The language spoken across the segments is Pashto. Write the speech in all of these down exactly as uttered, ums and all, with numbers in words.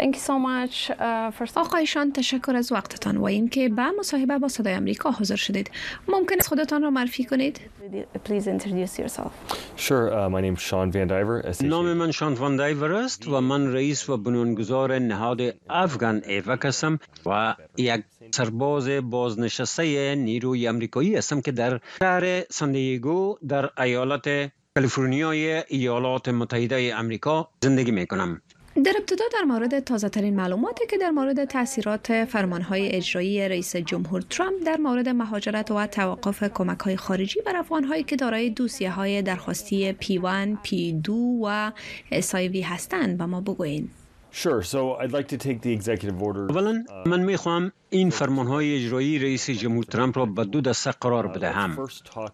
Thank you so much uh, for... آقایشان تشکر از وقتتان و اینکه به مصاحبه با صدای آمریکا حاضر شدید. ممکن است خودتان را معرفی کنید؟ Please introduce yourself. Sure, uh, my name is Sean Van Diver. نام من شان وان دایور است و من رئیس و بنیانگذار نهاد افغان ایوک هستم و یک سرباز بازنشسته نیروی آمریکایی هستم که در شهر ساندیگو در ایالت کالیفرنیای ایالات متحده آمریکا زندگی می کنم. در ابتدا در مورد تازه ترین معلوماتی که در مورد تاثیرات فرمانهای اجرایی رئیس جمهور ترامپ در مورد مهاجرت و توقف کمک‌های خارجی بر افغان‌هایی که دارای دوسیه‌های درخواستی پی یک، پی دو و اس آی وی هستند به ما بگویید. Sure, so I'd like to take the executive order. اولا من میخوام این فرمانهای اجرایی رئیس جمهور ترامپ را به دو دسته قرار بدهم.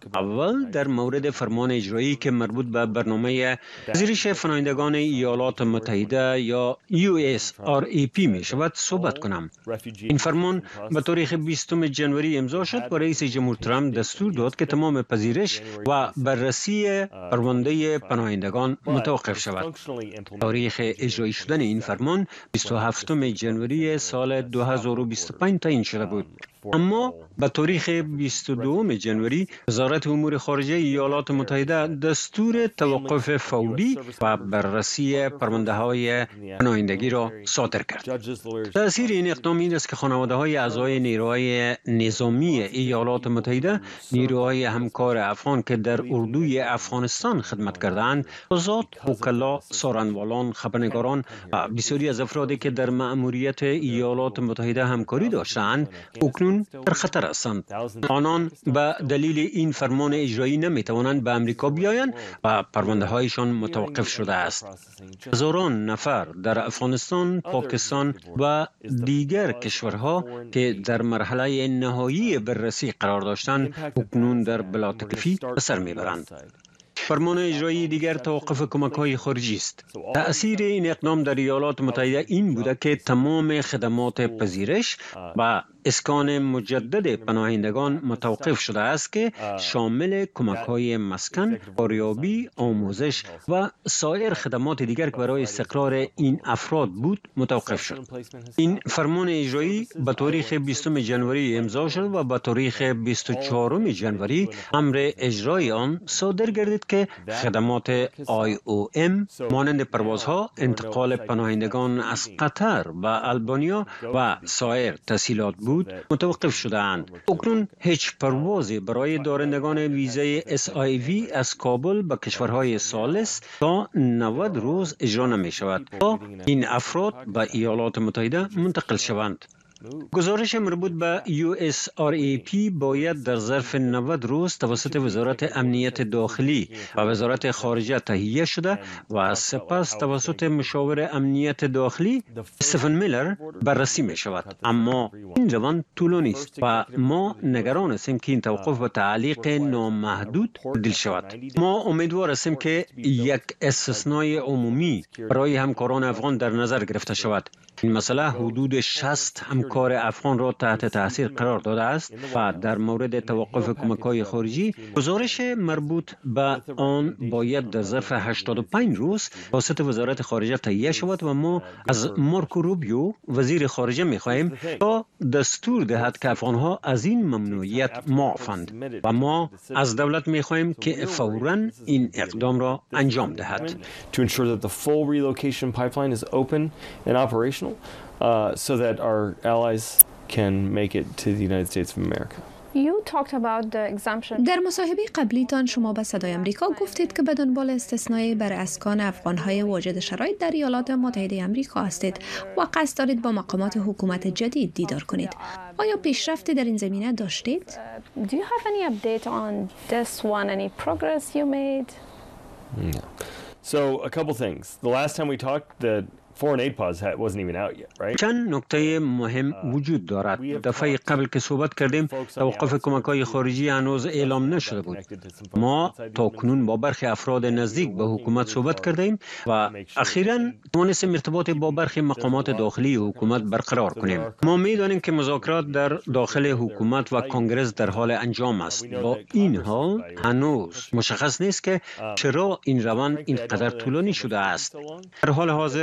اول در مورد فرمان اجرایی که مربوط به برنامه پذیرش پناهندگان ایالات متحده یا یو اس آر ای پی می شود صحبت کنم. این فرمان به تاریخ بیستم ژانویه امضا شد و رئیس جمهور ترامپ دستور داد که تمام پذیرش و بررسی پرونده پناهندگان متوقف شود. تاریخ اجرایی شدن این فرمان بیست و هفتم ژانویه سال دو هزار و بیست و پنج تعیین شده بود. اما به تاریخ بیست و دوم ژانویه وزارت امور خارجه ایالات متحده دستور توقف فوری و بررسی پرونده های پناهندگی را صادر کرد. تأثیر این اقدام این است که خانواده های اعضای نیروهای نظامی ایالات متحده، نیروهای همکار افغان که در اردوی افغانستان خدمت کردند، آزاد، وکلا، سارنوالان، خبرنگاران و بسیاری از افرادی که در مأموریت ایالات متحده همکاری داشتند، اکنون در خطر هستند. آنان به دلیل این فرمان اجرایی نمی توانند به امریکا بیایند و پرونده هایشان متوقف شده است. هزاران نفر در افغانستان، پاکستان و دیگر کشورها که در مرحله نهایی بررسی قرار داشتند، اکنون در بلا تکلیفی به سر میبرند. فرمان اجرایی دیگر توقف کمک‌های خارجی است. تأثیر این اقدام در ایالات متحده این بوده که تمام خدمات پذیرش و اسکان مجدد پناهندگان متوقف شده است که شامل کمک‌های مسکن، کاریابی، آموزش و سایر خدمات دیگر که برای استقرار این افراد بود متوقف شد. این فرمان اجرایی به تاریخ بیستم ژانویه امضا شد و به تاریخ بیست و چهارم ژانویه امر اجرای آن صادر گردید که خدمات آی او ام مانند پروازها، انتقال پناهندگان از قطر و آلبانیا و سایر تسهیلات بود متوقف شده‌اند. اکنون هیچ پروازی برای دارندگان ویزای اس آی وی از کابل به کشورهای ثالث تا نود روز اجرا نمی شود تا این افراد به ایالات متحده منتقل شوند. گزارش مربوط به یو اس آر ای پی باید در ظرف نود روز توسط وزارت امنیت داخلی و وزارت خارجه تهیه شده و سپس توسط مشاور امنیت داخلی استفن میلر بررسی می شود. اما این روند طولانی است و ما نگران هستیم که این توقف به تعلیق نامحدود تبدیل شود. ما امیدوار هستیم که یک استثنای عمومی برای همکاران افغان در نظر گرفته شود. این مسئله حدود شصت همکار افغان را تحت تاثیر قرار داده است و در مورد توقف کمک‌های خارجی گزارش مربوط به آن باید در ظرف هشتاد و پنج روز توسط وزارت خارجه تهیه شود و ما از مارکو روبیو وزیر خارجه می‌خواهیم تا دستور دهد که افغان‌ها از این ممنوعیت معافند و ما از دولت می‌خواهیم که فوراً این اقدام را انجام دهد. To ensure that the full relocation pipeline is open and operational uh, so that our allies can make it to the United States of America. You talked about the exemption. در مصاحبه قبلیتان شما به صدای آمریکا گفتید که به دنبال استثنایی بر اسکان افغان‌های واجد شرایط در ایالات متحده آمریکا هستید و قصد دارید با مقامات حکومت جدید دیدار کنید. آیا پیشرفتی در این زمینه داشتید؟ Uh, do you have any update on this one? Any progress you made? No. So a couple things. The last time we talked, the foreign aid pause wasn't even out yet, right? چند نکته مهم وجود دارد. دفعه قبل که صحبت کردیم توقف کمک‌های خارجی هنوز اعلام نشده بود. ما تا کنون با برخی افراد نزدیک به حکومت صحبت کردیم و اخیراً توانستیم ارتباط با برخی مقامات داخلی حکومت برقرار کنیم. ما می‌دانیم که مذاکرات در داخل حکومت و کنگره در حال انجام است. با این حال هنوز مشخص نیست که چرا این روند اینقدر طولانی شده است. در حال حاضر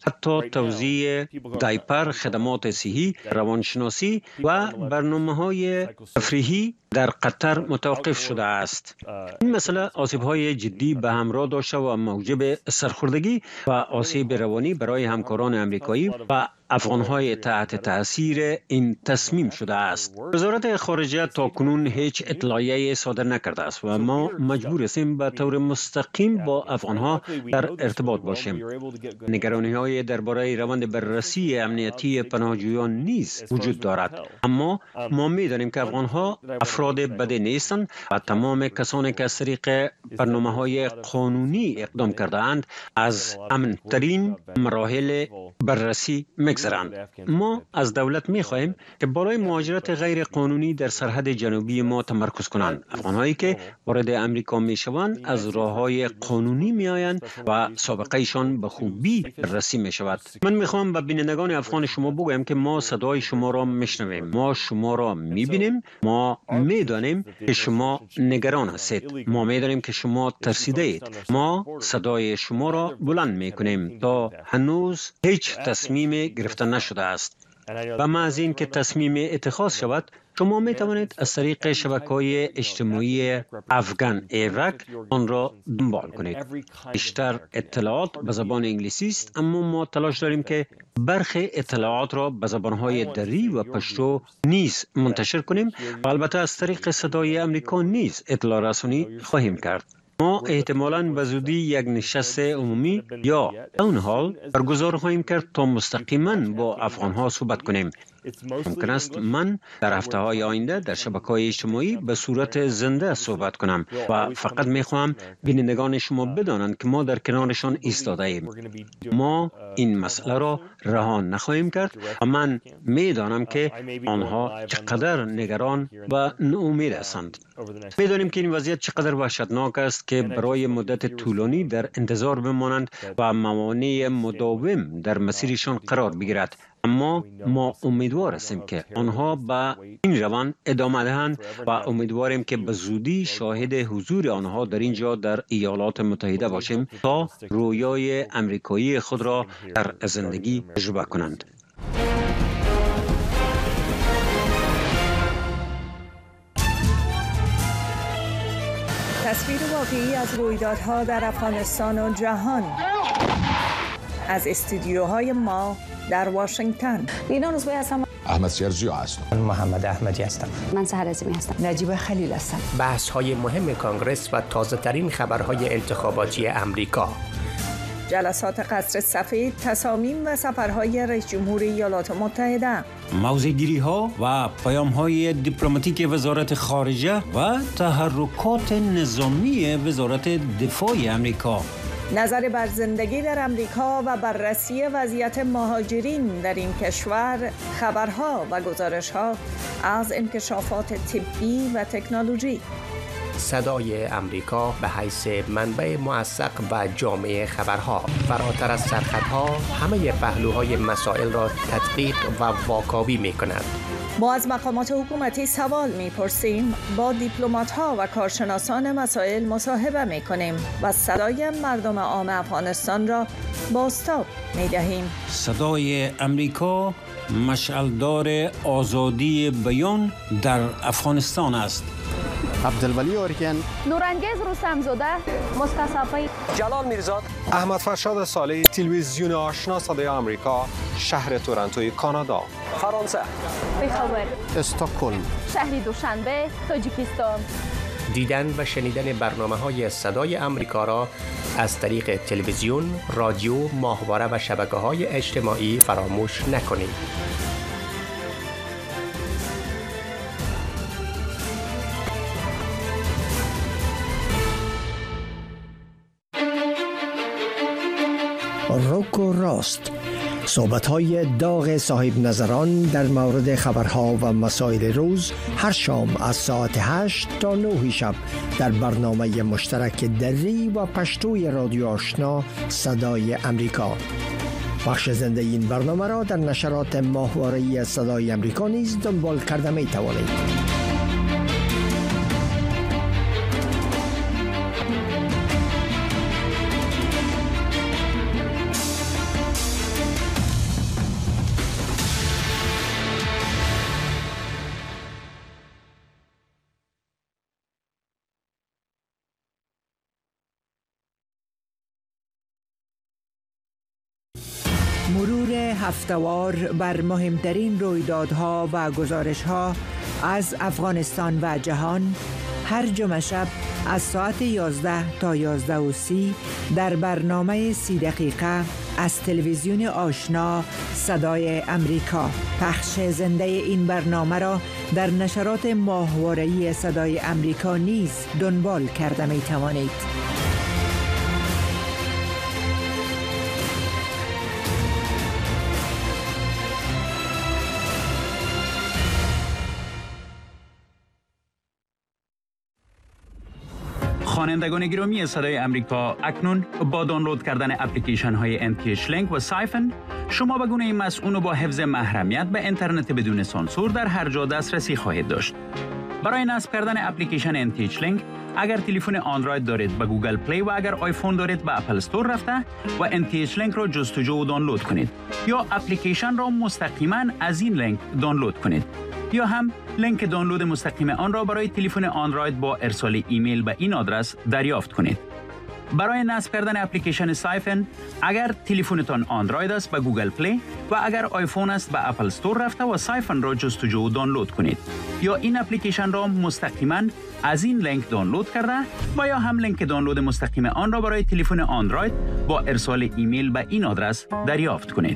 حتی توزیع دایپر، خدمات صحی، روانشناسی و برنامه‌های تفریحی در قطر متوقف شده است. این مسئله آسیب‌های جدی به همراه داشته و موجب سرخوردگی و آسیب روانی برای همکاران امریکایی و افغان‌های تحت تأثیر این تصمیم شده است. وزارت خارجه تاکنون هیچ اطلاعیه‌ای صادر نکرده است و ما مجبور هستیم به طور مستقیم با افغان‌ها در ارتباط باشیم. نگرانی‌های درباره روند بررسی امنیتی پناهجویان نیز وجود دارد، اما ما می‌دانیم که افغان‌ها افراد بدی نیستند و تمام کسانی که از طریق برنامه‌های قانونی اقدام کرده‌اند از امن‌ترین مراحل بررسی می‌گذرند. ما از دولت می‌خواهیم که برای مهاجرت غیر قانونی در سرحد جنوبی ما تمرکز کنند. افغان‌هایی که وارد امریکا می‌شوند از راه‌های قانونی می‌آیند و سابقه‌شان به خوبی بررسی می‌شود. من می‌خوام به بینندگان افغان شما بگویم که ما صدای شما را می‌شنویم. ما شما را می‌بینیم. ما می‌دانیم که شما نگران هستید. ما می‌دانیم که شما ترسیده اید. ما صدای شما را بلند می‌کنیم تا هنوز هیچ تصمیم گرفته نشده است. و ما از این که تصمیم اتخاذ شود، شما می توانید از طریق شبکه‌های اجتماعی افغان ایرک آن را دنبال کنید. بیشتر اطلاعات به زبان انگلیسی است، اما ما تلاش داریم که برخی اطلاعات را به زبان‌های دری و پشتو نیز منتشر کنیم و البته از طریق صدای امریکا نیز اطلاع رسانی خواهیم کرد. ما احتمالاً به زودی یک نشست عمومی یا تاون هال برگزار خواهیم کرد تا مستقیما با افغان‌ها صحبت کنیم. ممکن است من در هفته‌های آینده در شبکه‌های اجتماعی به صورت زنده صحبت کنم و فقط می‌خواهم بینندگان شما بدانند که ما در کنارشان ایستاده ایم. ما این مسئله را رها نخواهیم کرد و من می‌دانم که آنها چقدر نگران و ناامید هستند. می‌دانیم که این وضعیت چقدر وحشتناک است که برای مدت طولانی در انتظار بمانند و موانع مداوم در مسیرشان قرار بگیرد. اما ما امیدوار هستیم که آنها به این روند ادامه دهند و امیدواریم که به زودی شاهد حضور آنها در اینجا در ایالات متحده باشیم تا رویای امریکایی خود را در زندگی تجربه کنند. تصویر واقعی از رویدادها در افغانستان و جهان از استودیوهای ما در واشنگتن. لینا روزبه هستم. احمد سیرجی هستم. من محمد احمدی هستم. من سحر عظیمی هستم. نجیب خلیل هستم. بحث های مهم کانگرس و تازه ترین خبرهای انتخاباتی امریکا. جلسات قصر سفید، تصامیم و سفرهای رئیس جمهور ایالات متحده. موضع‌گیری ها و پیام های دیپلماتیک وزارت خارجه و تحرکات نظامی وزارت دفاع امریکا. نظر بر زندگی در امریکا و بررسی وضعیت مهاجرین در این کشور، خبرها و گزارش‌ها از انکشافات طبی و تکنولوژی. صدای امریکا به حیث منبع موثق و جامع خبرها، فراتر از سرخطها همه پهلوهای مسائل را تدقیق و واکاوی می‌کند. ما از مقامات حکومتی سوال می‌پرسیم، با دیپلمات‌ها و کارشناسان مسائل مصاحبه می‌کنیم و صدای مردم عام افغانستان را بازتاب می‌دهیم. صدای امریکا مشعلدار آزادی بیان در افغانستان است. عبدالولی اورکن، نورانگیز رستمزاده، مصطفی جلال میرزاد، احمد فرشاد صالحی، تلویزیون آشنا صدای آمریکا، شهر تورنتوی کانادا. فرانسه، بخبر، استکهلم، شهر دوشنبه، تاجیکستان. دیدن و شنیدن برنامه‌های صدای امریکا را از طریق تلویزیون، رادیو، ماهواره و شبکه‌های اجتماعی فراموش نکنید. روک و راست، صحبت‌های داغ صاحب نظران در مورد خبرها و مسائل روز هر شام از ساعت هشت تا نه شب در برنامه مشترک دری و پشتوی رادیو آشنا صدای امریکا. بخش زنده این برنامه را در نشرات ماهواره‌ای صدای امریکا نیز دنبال کرده می توانید. مرور هفته‌وار بر مهمترین رویدادها و گزارش‌ها از افغانستان و جهان هر جمعه شب از ساعت یازده تا یازده و سی در برنامه سی دقیقه از تلویزیون آشنا صدای امریکا. پخش زنده این برنامه را در نشرات ماهواره‌ای صدای امریکا نیز دنبال کرده می توانید. خوانندگان گرامی صدای امریکا، اکنون با دانلود کردن اپلیکیشن های ان تی اچ لینک و سایفن شما به گونه مسئول و با حفظ محرمیت به اینترنت بدون سانسور در هر جا دسترسی خواهید داشت. برای نصب کردن اپلیکیشن ان تی اچ لینک، اگر تلفن اندروید دارید به گوگل پلی و اگر آیفون دارید به اپل استور رفته و ان تی اچ لینک را جستجو و دانلود کنید یا اپلیکیشن را مستقیما از این لینک دانلود کنید یا هم لینک دانلود مستقیم آن را برای تلفن اندروید با ارسال ایمیل به این آدرس دریافت کنید. برای نصب کردن اپلیکیشن سایفن، اگر تلفنتان اندروید است به گوگل پلی و اگر آیفون است به اپل استور رفته و سایفن را جستجو و دانلود کنید یا این اپلیکیشن را مستقیما از این لینک دانلود کرده و یا هم لینک دانلود مستقیم آن را برای تلفن اندروید با ارسال ایمیل به این آدرس دریافت کنید.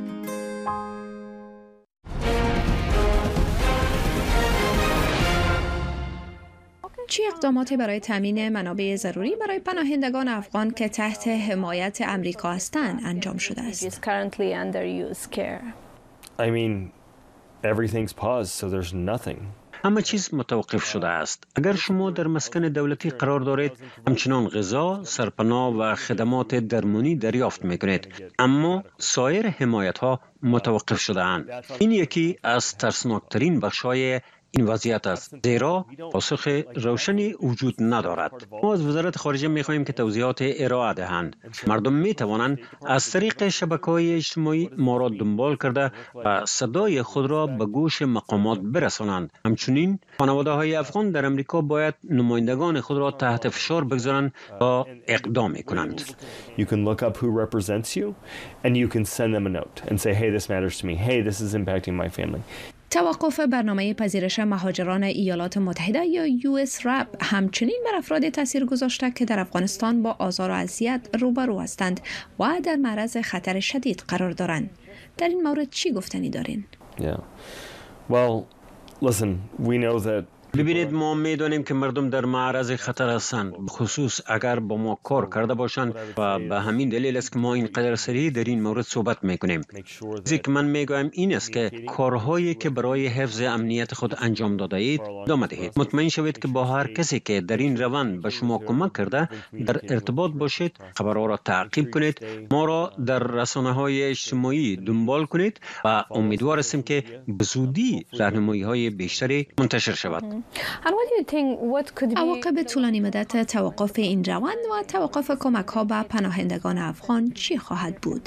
چه اقداماتی برای تامین منابع ضروری برای پناهندگان افغان که تحت حمایت امریکا هستند انجام شده است؟ I mean, everything's paused, so there's nothing. همه چیز متوقف شده است. اگر شما در مسکن دولتی قرار دارید، همچنان غذا، سرپناه و خدمات درمانی دریافت میکنید، اما سایر حمایت ها متوقف شده اند. این یکی از ترسناکترین بخش‌های این وضعیت است، زیرا پاسخ روشنی وجود ندارد. ما از وزارت خارجه می خواهیم که توضیحات ارائه دهند. مردم می توانند از طریق شبکه‌های اجتماعی ما را دنبال کرده و صدای خود را به گوش مقامات برسانند. همچنین خانواده های افغان در امریکا باید نمایندگان خود را تحت فشار بگذارند تا اقدام کنند. You can look up who represents you and you can send them a note and say, hey, this matters to me. Hey, this is impacting my family. توقف برنامه پذیرش مهاجران ایالات متحده یا یو اس رپ همچنین بر افراد تاثیر گذاشته که در افغانستان با آزار و اذیت روبرو هستند و در معرض خطر شدید قرار دارند. در این مورد چی گفتنی دارین؟ Yeah. Well, listen, we know that ببینید، ما میدانیم که مردم در معرض خطر هستند، خصوص اگر با ما کار کرده باشند و به همین دلیل است که ما اینقدر سریع در این مورد صحبت میکنیم. چیزی که من میگویم این است که کارهایی که برای حفظ امنیت خود انجام داده اید ادامه دهید. مطمئن شوید که با هر کسی که در این روند به شما کمک کرده در ارتباط باشید، خبرها را تعقیب کنید، ما را در رسانه‌های اجتماعی دنبال کنید و امیدوار هستیم که به زودی راهنمایی‌های بیشتری منتشر شود. عواقب طولانی مدت توقف این روند و توقف کمک ها به پناهندگان افغان چی خواهد بود؟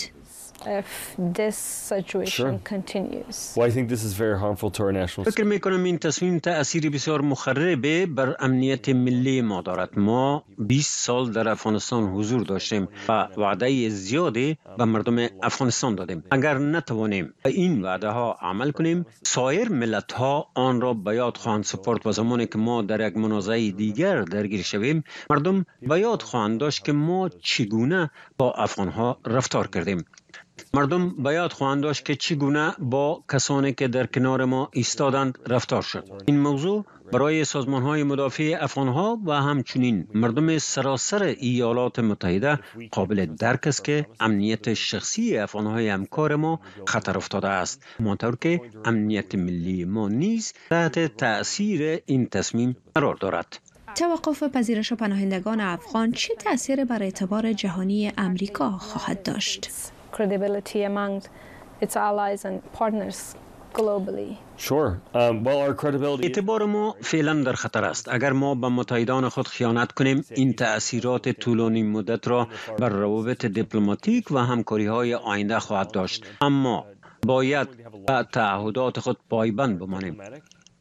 فکر میکنم این تصمیم تأثیر بسیار مخرب بر امنیت ملی ما دارد. ما بیست سال در افغانستان حضور داشتیم و وعده زیادی به مردم افغانستان دادیم. اگر نتوانیم به این وعده ها عمل کنیم، سایر ملت ها آن را به یاد خواهند سپرد و زمانی که ما در یک منازعه دیگر درگیر شویم، مردم به یاد خواهند داشت که ما چگونه با افغان ها رفتار کردیم. مردم به یاد خواهند داشت که چگونه با کسانی که در کنار ما ایستادند رفتار شد. این موضوع برای سازمان‌های مدافع افغان‌ها و همچنین مردم سراسر ایالات متحده قابل درک است که امنیت شخصی افغان‌های همکار ما خطر افتاده است، همانطور که امنیت ملی ما نیز تحت تأثیر این تصمیم قرار دارد. توقف پذیرش پناهندگان افغان چه تأثیر بر اعتبار جهانی امریکا خواهد داشت؟ credibility among its allies and partners globally. Sure. Um, well, our credibility... اعتبار ما فعلا در خطر است. اگر ما به متحدان خود خیانت کنیم، این تأثیرات طولانی مدت را بر روابط دیپلماتیک و همکاری‌های آینده خواهد داشت. اما باید به تعهدات خود پایبند بمانیم.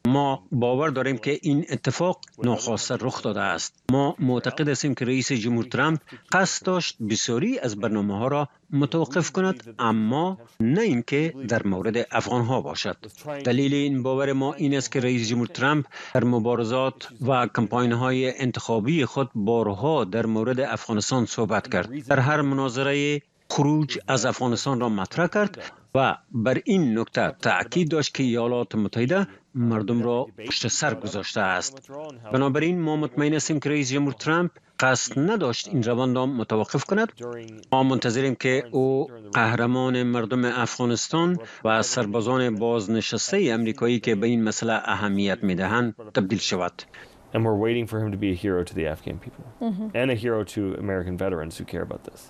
ما باور داریم که این اتفاق ناخواسته رخ داده است. ما معتقد هستیم که رئیس جمهور ترامپ قصد داشت بسیاری از برنامه ها را متوقف کند، اما نه اینکه در مورد افغان ها باشد. دلیل این باور ما این است که رئیس جمهور ترامپ در مبارزات و کمپاین های انتخابی خود بارها در مورد افغانستان صحبت کرد. در هر مناظره خروج از افغانستان را مطرح کرد و بر این نکته تأکید داشت که ایالات متحده مردم را پشت سر گذاشته است. بنابراین ما مطمئن هستیم که رئیس جمهور ترامپ قصد نداشت این روند را متوقف کند. ما منتظریم که او قهرمان مردم افغانستان و سربازان بازنشسته امریکایی که به این مسئله اهمیت می‌دهند تبدیل شود. And we're waiting for him to be a hero to the Afghan people mm-hmm. and a hero to American veterans who care about this.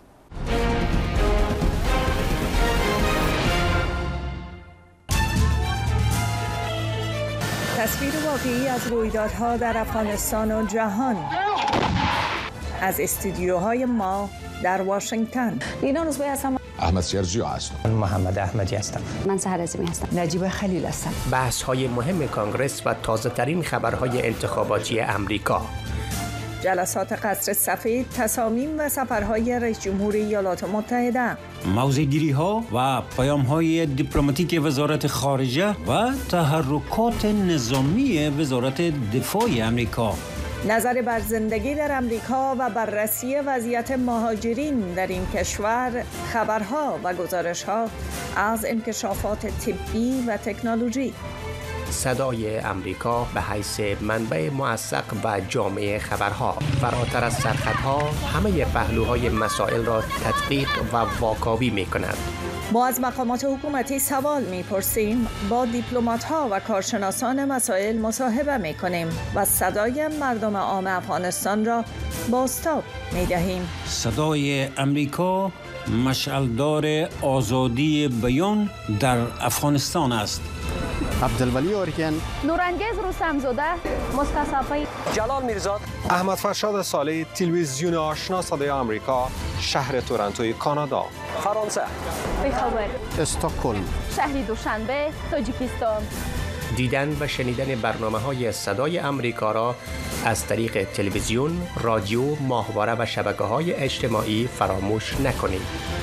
تصویر واقعی از رویدادها در افغانستان و جهان از استودیوهای ما در واشنگتن. لینا روزبه هستم. احمد سرجیو هستم. من محمد احمدی هستم. من سحر عظیمی هستم. نجیب خلیل هستم. بحث های مهم کانگرس و تازه ترین خبرهای انتخاباتی امریکا. جلسات قصر سفید، تصامیم و سفرهای رئیس جمهور ایالات متحده. موضع‌گیری ها و پیام های دیپلماتیک وزارت خارجه و تحرکات نظامی وزارت دفاع امریکا. نظر بر زندگی در امریکا و بررسی وضعیت مهاجرین در این کشور، خبرها و گزارش‌ها از انکشافات طبی و تکنولوژی. صدای امریکا به حیث منبع موثق و جامع خبرها، فراتر از سرخطها همه پهلوهای مسائل را تدقیق و واکاوی می کند. ما از مقامات حکومتی سوال می‌پرسیم، با دیپلمات‌ها و کارشناسان مسائل مصاحبه می‌کنیم و صدای مردم عام افغانستان را بازتاب می‌دهیم. صدای امریکا مشعلدار آزادی بیان در افغانستان است. عبدالولی اورکن، نورانگیز رستمزاده، مصطفی جلال میرزاد، احمد فرشاد صالح، تلویزیون آشنا صدای آمریکا، شهر تورنتوی کانادا، فرانسه، بخبر، استکهلم، شهر دوشنبه، تاجیکستان. دیدن و شنیدن برنامه‌های صدای امریکا را از طریق تلویزیون، رادیو، ماهواره و شبکه‌های اجتماعی فراموش نکنید.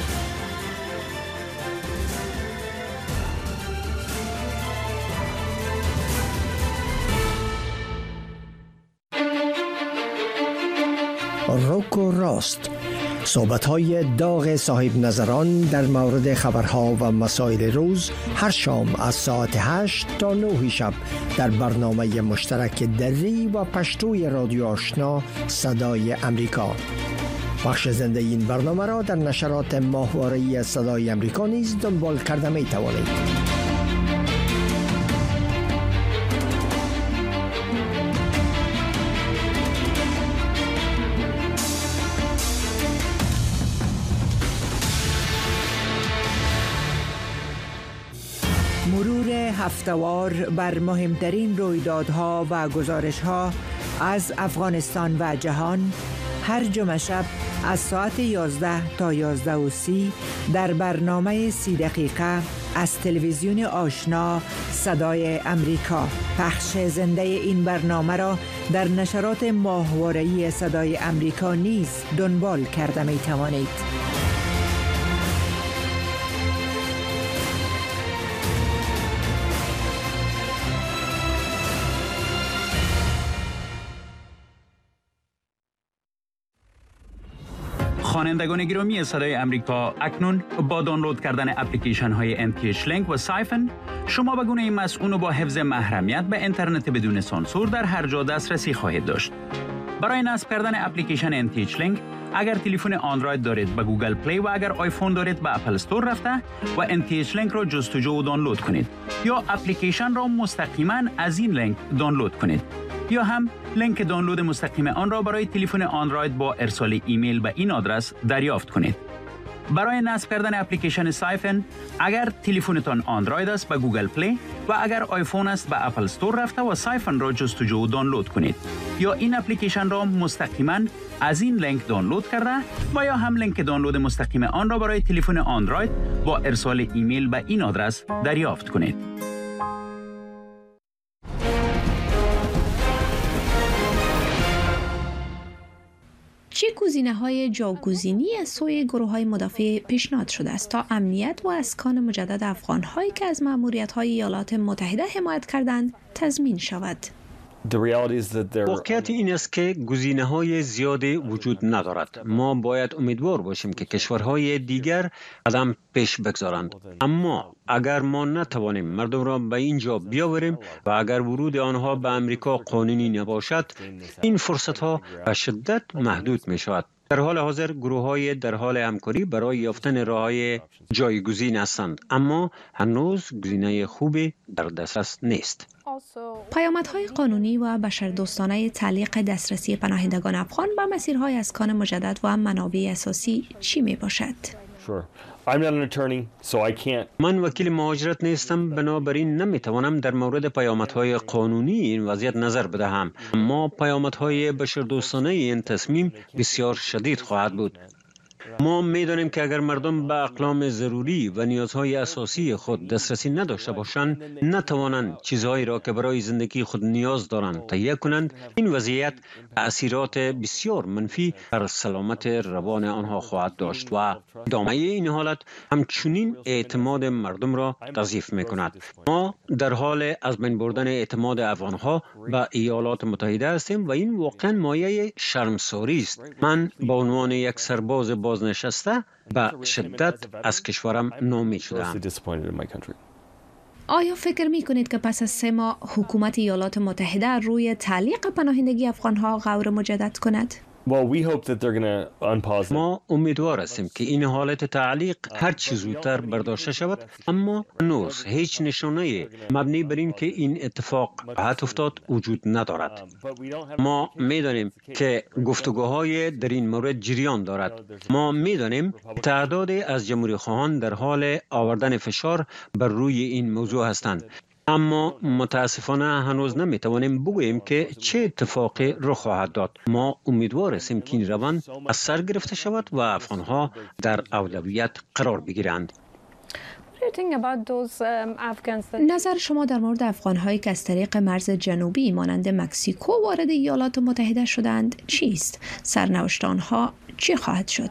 روک و راست، صحبت‌های داغ صاحب نظران در مورد خبرها و مسائل روز هر شام از ساعت هشت تا نه شب در برنامه مشترک دری و پشتوی رادیو آشنا صدای امریکا. بخش زنده این برنامه را در نشرات ماهواره‌ای صدای امریکا نیز دنبال کرده می توانید. مرور هفته‌وار بر مهمترین رویدادها و گزارش‌ها از افغانستان و جهان هر جمعه شب از ساعت یازده تا یازده و سی در برنامه سی دقیقه از تلویزیون آشنا صدای امریکا. پخش زنده این برنامه را در نشرات ماهواره‌ای صدای امریکا نیز دنبال کرده می توانید. خوانندگان گرامی صدای امریکا، اکنون با دانلود کردن اپلیکیشن های ان تی اچ لینک و سایفن شما به گونه مسئول با حفظ محرمیت به اینترنت بدون سانسور در هر جا دسترسی خواهید داشت. برای نصب کردن اپلیکیشن ان تی اچ لینک، اگر تلفن اندروید دارید به گوگل پلی و اگر آیفون دارید به اپل استور رفته و ان تی اچ لینک را جستجو و دانلود کنید، یا اپلیکیشن را مستقیما از این لینک دانلود کنید، یا هم لینک دانلود مستقیم آن را برای تلفن اندروید با ارسال ایمیل به این آدرس دریافت کنید. برای نصب کردن اپلیکیشن سایفن، اگر تلفنتان اندروید است به گوگل پلی و اگر آیفون است به اپل استور رفته و سایفن را جستجو و دانلود کنید، یا این اپلیکیشن را مستقیما از این لینک دانلود کرده و یا هم لینک دانلود مستقیم آن را برای تلفن اندروید با ارسال ایمیل به این آدرس دریافت کنید. گزینه‌های جاگزینی از سوی گروه‌های مدافع پیشنهاد شده است تا امنیت و اسکان مجدد افغان‌هایی که از مأموریت‌های ایالات متحده حمایت کردند تضمین شود؟ واقعیت این است که گزینه‌های زیادی وجود ندارد. ما باید امیدوار باشیم که کشورهای دیگر قدم پیش بگذارند. اما اگر ما نتوانیم مردم را به اینجا بیاوریم و اگر ورود آنها به امریکا قانونی نباشد، این فرصت‌ها به شدت محدود می شود. در حال حاضر گروه‌های در حال همکاری برای یافتن راه‌های جایگزین هستند، اما هنوز گزینه خوبی در دسترس نیست. پیامدهای قانونی و بشردوستانه تعلیق دسترسی پناهندگان افغان به مسیرهای اسکان مجدد و منابع اساسی چی می باشد؟ من وکیل مهاجرت نیستم، بنابراین نمیتوانم در مورد پیامدهای قانونی این وضعیت نظر بدهم، اما پیامدهای بشردوستانه این تصمیم بسیار شدید خواهد بود. ما می‌دانیم که اگر مردم به اقلام ضروری و نیازهای اساسی خود دسترسی نداشته باشند، نتوانند چیزهایی را که برای زندگی خود نیاز دارند تهیه کنند، این وضعیت تأثیرات بسیار منفی بر سلامت روان آنها خواهد داشت و ادامه این حالت همچنین اعتماد مردم را تضعیف می‌کند. ما در حال از بین بردن اعتماد افغان‌ها به ایالات متحده هستیم و این واقعاً مایه شرمساری است. من به عنوان یک سرباز بازنشسته به شدت از کشورم ناامید شدم. آیا فکر می کنید که پس از سه ماه حکومت ایالات متحده روی تعلیق پناهندگی افغان‌ها غور مجدد کند؟ ما امیدوار هستیم که این حالت تعلیق هر چه زودتر برداشته شود، اما هنوز هیچ نشانه مبنی بر این که این اتفاق خواهد افتاد وجود ندارد. ما می‌دانیم که گفتگوهای در این مورد جریان دارد. ما می‌دانیم تعدادی از جمهوری خواهان در حال آوردن فشار بر روی این موضوع هستند، اما متاسفانه هنوز نمیتوانیم بگوییم که چه اتفاقی رخ خواهد داد. ما امیدوار هستیم که این روند از سر گرفته شود و افغان‌ها در اولویت قرار بگیرند. نظر شما در مورد افغان‌هایی که از طریق مرز جنوبی مانند مکزیکو وارد ایالات متحده شدند چیست؟ سرنوشت آنها چی خواهد شد؟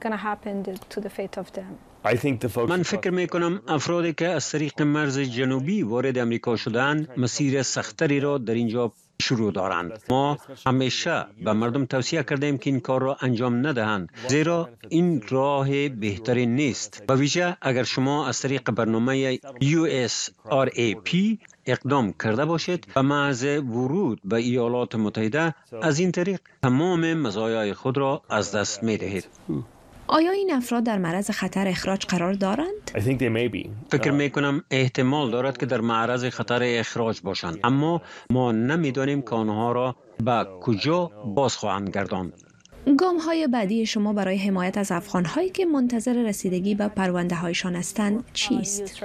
من فکر می کنم افرادی که از طریق مرز جنوبی وارد امریکا شدند مسیر سختری را در اینجا شروع دارند. ما همیشه به مردم توصیه کردیم که این کار را انجام ندهند، زیرا این راه بهتری نیست. به ویژه اگر شما از طریق برنامه یو اس آر ای پی اقدام کرده باشید به محض ورود به ایالات متحده، از این طریق تمام مزایای خود را از دست می دهید. آیا این افراد در معرض خطر اخراج قرار دارند؟ فکر می کنم احتمال دارد که در معرض خطر اخراج باشند، اما ما نمیدانیم که آنها را به کجا باز خواهند گرداند. گام های بعدی شما برای حمایت از افغان هایی که منتظر رسیدگی به پرونده هایشان هستند چیست؟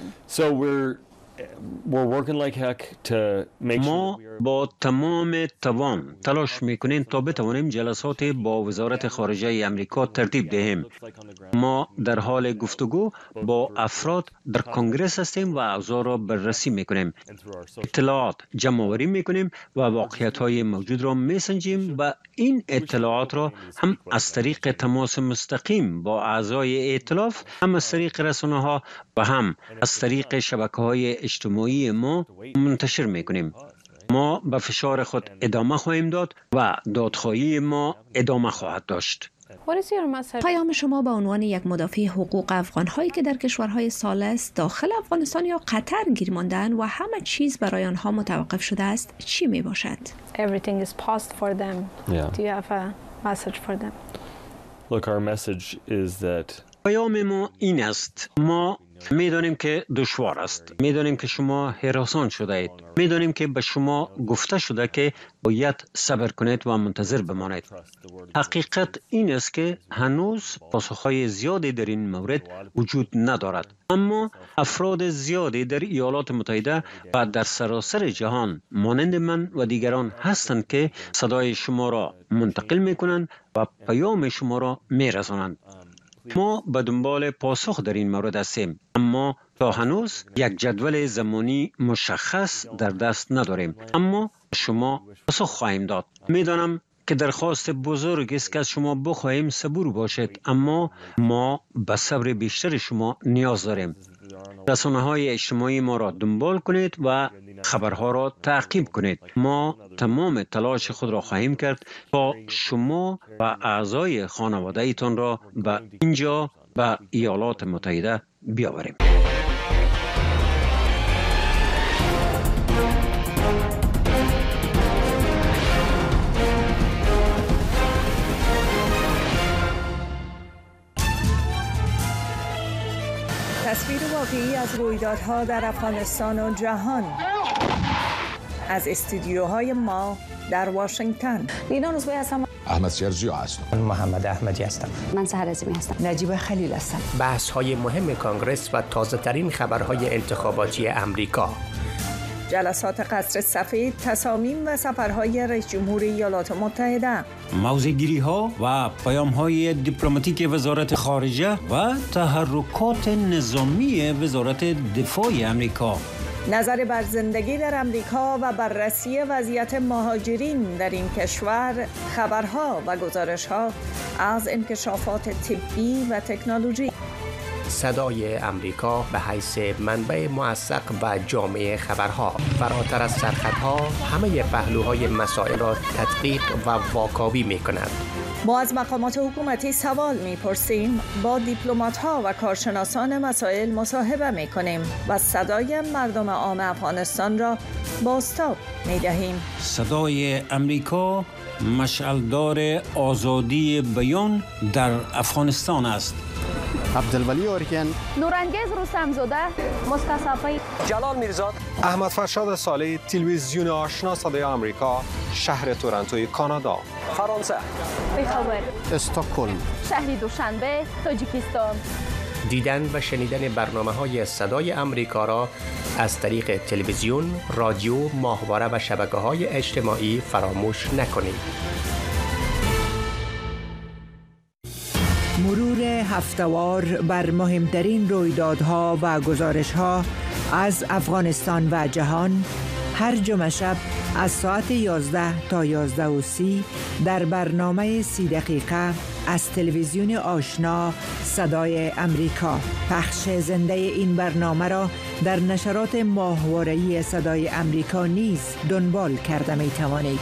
ما با تمام توان تلاش میکنیم تا بتوانیم جلسات با وزارت خارجه امریکا ترتیب دهیم. ما در حال گفتگو با افراد در کنگره هستیم و اوضاع را بررسی میکنیم. اطلاعات جمع آوری میکنیم و واقعیت های موجود را میسنجیم و این اطلاعات را هم از طریق تماس مستقیم با اعضای ائتلاف، هم از طریق رسانه ها و هم از طریق شبکه های اجتماعی ما منتشر میکنیم. ما به فشار خود ادامه خواهیم داد و دادخواهی ما ادامه خواهد داشت. پیام شما به عنوان یک مدافع حقوق افغان هایی که در کشورهای ثالث داخل افغانستان یا قطر گیر ماندند و همه چیز برای آنها متوقف شده است چی می باشد؟ Everything is paused for them. Yeah. Do you have a message for them? Look, our message is that پیام ما این است: ما میدانیم که دشوار است، میدانیم که شما هراسان شده اید، میدانیم که به شما گفته شده که باید صبر کنید و منتظر بمانید. حقیقت این است که هنوز پاسخهای زیادی در این مورد وجود ندارد، اما افراد زیادی در ایالات متحده و در سراسر جهان مانند من و دیگران هستند که صدای شما را منتقل میکنند و پیام شما را میرسانند. ما به دنبال پاسخ در این مورد هستیم، اما تا هنوز یک جدول زمانی مشخص در دست نداریم، اما شما پاسخ خواهیم داد. میدانم که درخواست بزرگ است که از شما بخواهیم صبور باشید، اما ما به صبر بیشتر شما نیاز داریم. رسانه‌های اجتماعی ما را دنبال کنید و خبرها را تعقیب کنید. ما تمام تلاش خود را خواهیم کرد تا شما و اعضای خانواده ایتان را به اینجا به ایالات متحده بیاوریم. تصویر واقعی از رویدادها در افغانستان و جهان از استودیوهای ما در واشنگتن. لینا نوزبی هستم. احمد سیرجیو هستم. من محمد احمدی هستم. من سحر عظیمی هستم. نجیب خلیل هستم. بحث های مهم کانگرس و تازه ترین خبرهای انتخاباتی امریکا. جلسات قصر سفید، تصامیم و سفرهای رئیس جمهور ایالات متحده. موضع‌گیری ها و پیام های دیپلماتیک وزارت خارجه و تحرکات نظامی وزارت دفاع امریکا. نظر بر زندگی در امریکا و بررسی وضعیت مهاجرین در این کشور، خبرها و گزارش‌ها از انکشافات طبی و تکنولوژی. صدای امریکا به حیث منبع موثق و جامع خبرها، فراتر از سرخطها همه پهلوهای مسائل را تدقیق و واکاوی می کند. ما از مقامات حکومتی سوال می پرسیم، با دیپلمات‌ها و کارشناسان مسائل مصاحبه می کنیم و صدای مردم عام افغانستان را بازتاب می دهیم. صدای امریکا مشعلدار آزادی بیان در افغانستان است. عبدالولی اورکن، نورانگیز رستمزاده، مصطفی جلال میرزاد، احمد فرشاد صالح، تلویزیون آشنا صدای آمریکا، شهر تورنتوی کانادا، فرانسه، بخبر، استکهلم، شهر دوشنبه، تاجیکستان. دیدن و شنیدن برنامه‌های صدای امریکا را از طریق تلویزیون، رادیو، ماهواره و شبکه‌های اجتماعی فراموش نکنید. مرور هفته‌وار بر مهمترین رویدادها و گزارش‌ها از افغانستان و جهان هر جمعه شب از ساعت یازده تا یازده و سی در برنامه سی دقیقه از تلویزیون آشنا صدای امریکا. پخش زنده این برنامه را در نشرات ماهواره‌ای صدای امریکا نیز دنبال کرده می توانید.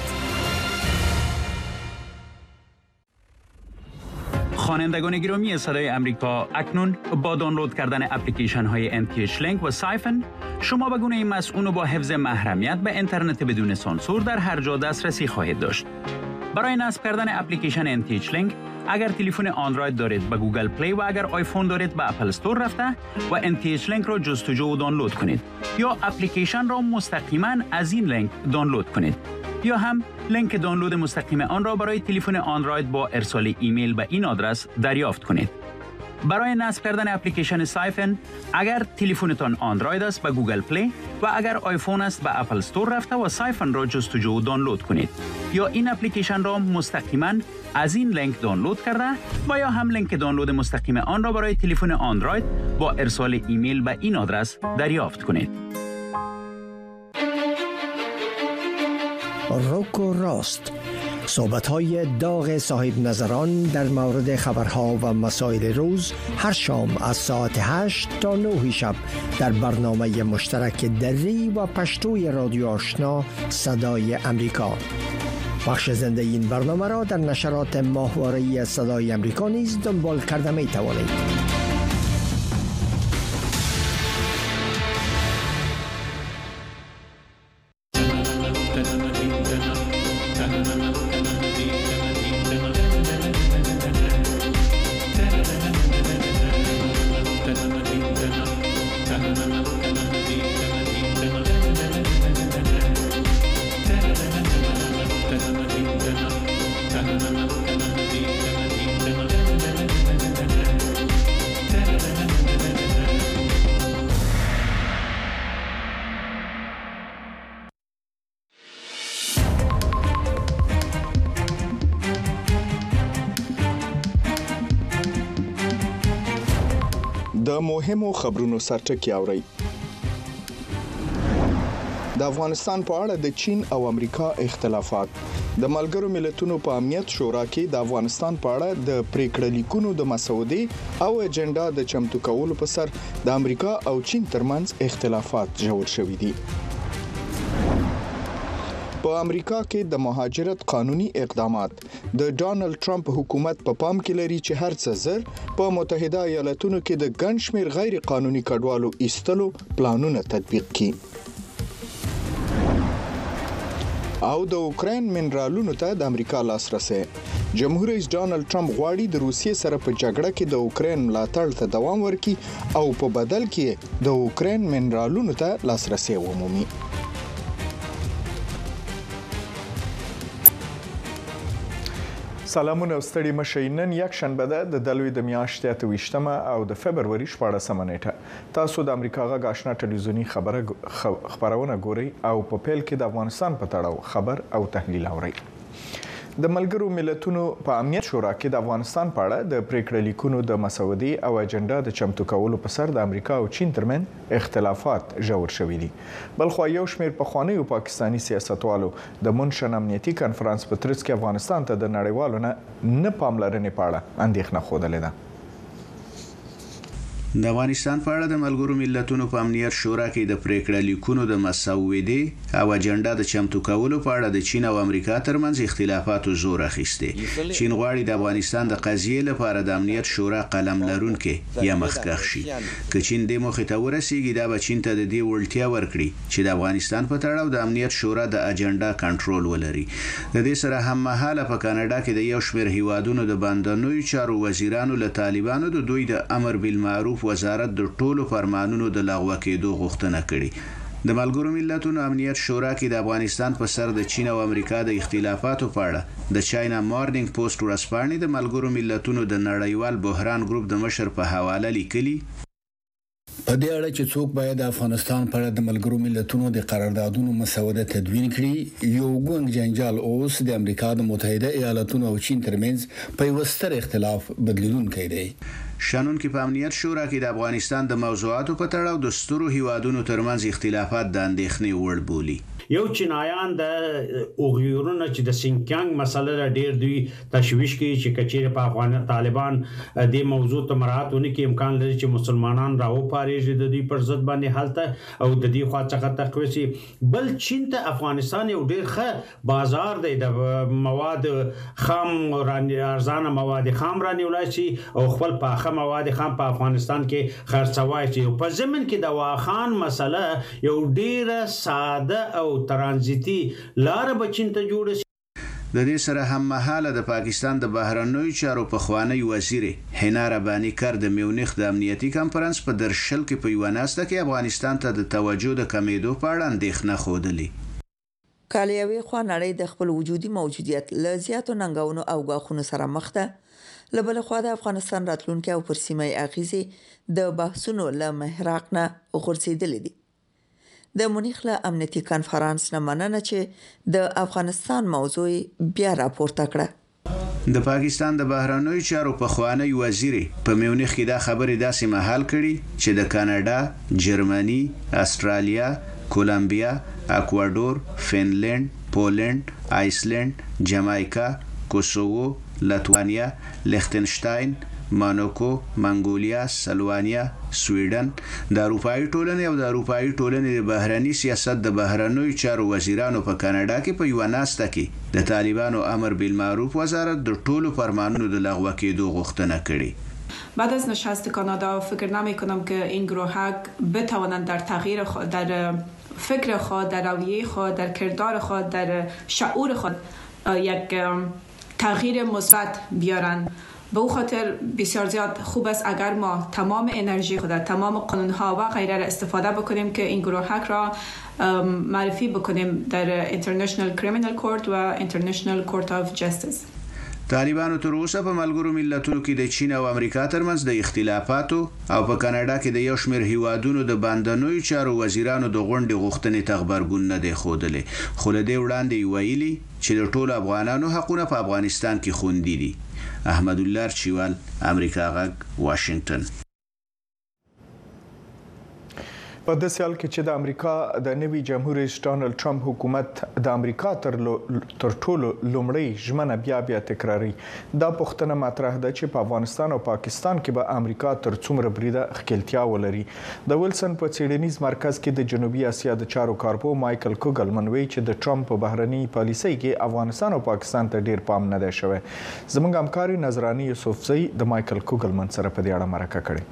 خوانندگان گرامی صدای امریکا، اکنون با دانلود کردن اپلیکیشن های ان تی اچ لینک و سایفن شما به گونه مسئول با حفظ محرمیت به اینترنت بدون سانسور در هر جا دسترسی خواهید داشت. برای نصب کردن اپلیکیشن ان تی اچ لینک، اگر تلفن اندروید دارید به گوگل پلی و اگر آیفون دارید به اپل استور رفته و ان تی اچ لینک را جستجو و دانلود کنید، یا اپلیکیشن را مستقیما از این لینک دانلود کنید، یا هم لینک دانلود مستقیم آن را برای تلفن اندروید با ارسال ایمیل به این آدرس دریافت کنید. برای نصب کردن اپلیکیشن سایفن، اگر تلفنتان اندروید است به گوگل پلی و اگر آیفون است به اپل استور رفته و سایفن را جستجو و دانلود کنید، یا این اپلیکیشن را مستقیما از این لینک دانلود کرده و یا هم لینک دانلود مستقیم آن را برای تلفن اندروید با ارسال ایمیل به این آدرس دریافت کنید. روک و راست، صحبت‌های داغ صاحب نظران در مورد خبرها و مسائل روز هر شام از ساعت هشت تا نه شب در برنامه مشترک دری و پشتوی رادیو آشنا صدای امریکا. بخش زنده این برنامه را در نشرات ماهواره‌ای صدای امریکا نیز دنبال کرده می توانید. د مهمو خبرونو سرټکی اورئ. د افغانستان په اړه د چین او امریکا اختلافات. د ملګرو ملتونو په امنیت شورا کې د افغانستان په اړه د پریکړه لیکونو د مسودې او اجنډا د چمتو کولو په سر د امریکا او چین ترمنځ اختلافات ژور شوي دي. په امریکا کې د مهاجرت قانوني اقدامات د ډانلډ ټرمپ حکومت په پام کې لري چې هر څه زر په متحده ایالاتونو کې د ګڼ شمېر غیر قانوني کډوالو ایستلو پلانونه تطبیق کړي. او د اوکراین منرالونو ته د امریکا لاسرسي. جمهور رئیس ډانلډ ټرمپ غواړي د روسیې سره په جګړه کې د اوکراین ملاتړ ته دوام ورکړي او په بدل کې د اوکراین منرالونو ته لاسرسي ومومي. سلامونه او ستړي مشئ. نن یک شنبه ده د دلوي د میاشتې اته ویشتمه او د فبروري شپاړسمه نیټه. تاسو د امریکا غږ آشنا ټلویزیونی خبره خبرونه ګورئ او په پیل کې د افغانستان په تړاو خبر او تحلیل اورئ. د ملګرو ملتونو په امنیت شورا کې د افغانستان په اړه د پریکړه لیکونو د مسودې او اجنډا د چمتو کولو په سر د امریکا او چین ترمن اختلافات ژور شوي دي. بلخو یو شمېر پخوانیو پاکستاني سیاستوالو د منشن امنیتي کانفرنس په ترڅ کې افغانستان ته د نړیوالو نه نه پاملرنې په اړه اندېښنه ښودلې ده. د افغانستان په اړه د ملګرو ملتونو په امنیت شورا کې د پریکړه لیکونو د مسودې او اجنډا د چمتو کولو په اړه د چین او امریکا ترمنځ اختلافات زور اخیسته. چین غواړي د افغانستان د قضیې لپاره د امنیت شورا قلم لرونکي یا مخکښ شي. که چین د موخې ته ورسیږي دا به چین ته د دې وړتیا ورکړي چې د افغانستان په تړاو د امنیت شورا د اجنډا کنټرول ولري. د دې سره هم مهاله په کاناډا کې د یو شمېر هیوادونو د بندرونو چارو وزیرانو له طالبانو د دوی د امر بالمعروف وزارت د ټولو فرمانونو د لغوه کېدو غوښتنه کړې. د ملګرو ملتونو امنیت شورا کې د افغانستان په سر د چین او امریکا د اختلافاتو په اړه د چاینا مارنینګ پوسټ ورځپاڼې د ملګرو ملتونو د نړیوال بحران ګروپ د مشر په حواله لیکلي په دې اړه چې څوک باید د افغانستان په اړه د ملګرو ملتونو د قراردادونو مسوده تدوین کړي. یو ګونګ جنجال اوس د امریکا د متحده ایالاتونو او چین ترمنځ په یو ستر اختلاف بدلیدونکی دی. شانونکي په امنیت شورا کې د افغانستان د موضوعاتو په تړاو د سترو هیوادونو ترمنځ اختلافات د اندېښنې وړ بولي. یو چینایان د اوغیورونو چې د سینکیانګ مسله ډېر دوی تشویش کوي چې کچېره په افغان طالبان د موضوع ته مراعات ونه کوي امکان لري چې مسلمانان راو پاریږي د دوی پر ضد باندې حالت او د دې خوا څخه تقویسي. بل چین ته افغانستان یو ډېر ښه بازار دی د مواد خام راني ارزانه مواد خام رانیولای شي او خپل پاخه مواد خام په افغانستان کې خرڅوای شي. په ضمن کې د واخان مسله یو ډېر ساده او ترانزیتي لار بچین ته جوړ شي. د دې سره هم مهاله د پاکستان د بهرنیو چارو پخوانی وزیر حنا ربانی کر د میونخ د امنیتي کانفرنس په درشل کې په یو ناسته کې افغانستان ته د توجه د کمیدو په اړه اندېښنه ښودلې. کالیوي خو نړۍ د خپل وجودي موجودیت له زیاتو ننګونو او غاښونو سره مخ ده. لبل خو د افغانستان راتلونکي او پر سیمه اغیزې د بحثونو له محراق نه غورځېدلې دي. د مونیخ له امنیتي کانفرنس نه مننه چې د افغانستان موضوع بیا راپورته کړه. د پاکستان د بهرنیو چارو پخوانی وزیر په میونخ کې دا خبرې داسې مهال کړي چې د کاناډا، جرمني، استرالیا، کولمبیا، اکوادور، فنلند، پولند، آیسلند، جامایکا، کوسوو، لاتوانیا، لیختنشتاین، مانوکو، منګولیا، سلوانیا، سویډن، د اروپایي ټولنې او د اروپایي ټولنې د بهرني سیاست د بهرنیو چارو وزیرانو په کاناډا کې په یو ناسته کې د طالبانو امر بالمعروف وزارت د ټولو فرمانونو د لغوه کېدو غوښتنه کړې. بعد از نشست کانادا فکر نمی کنم که این گروهک بتوانند در تغییر خود، در فکر خود، در رویه خود، در کردار خود، در شعور خود یک تغییر مثبت بیارند. به او خاطر بسیار زیاد خوب است اگر ما تمام انرژی خود، تمام قانونها و غیره را استفاده بکنیم که این گروهک را معرفی بکنیم در International Criminal Court و International Court of Justice. طالبانو تر اوسه په ملګرو ملتونو کې د چین او امریکا ترمنځ د اختلافاتو او په کاناډا کې د یو شمېر هیوادونو د باندنوي چارو وزیرانو د غونډې غوښتنې ته غبرګون نه دی ښودلی. خو له دې وړاندې ویلي چې د ټولو افغانانو حقونه په افغانستان کې خوندي دي. احمد الله چوال، امریکا غږ، واشنگټن. په داسې حال کې چې د امریکا د نوي جمهور رئیس ډانلډ ټرمپ حکومت د امریکا تر تر ټولو لومړی ژمنه بیا بیا تکراري، دا پوښتنه مطرح ده چې په افغانستان او پاکستان کې به امریکا تر څومره بریده ښکیلتیا ولري. د ویلسن په څېړنیز مرکز کې د جنوبي اسیا د چارو کارپو مایکل کوګلمن وایي چې د ټرمپ په بهرني پالیسۍ کې افغانستان او پاکستان ته ډیر پام نه دی شوی. زموږ همکاري نظراني یوسفزۍ د مایکل کوګلمن سره په دې اړه مرکه کړې.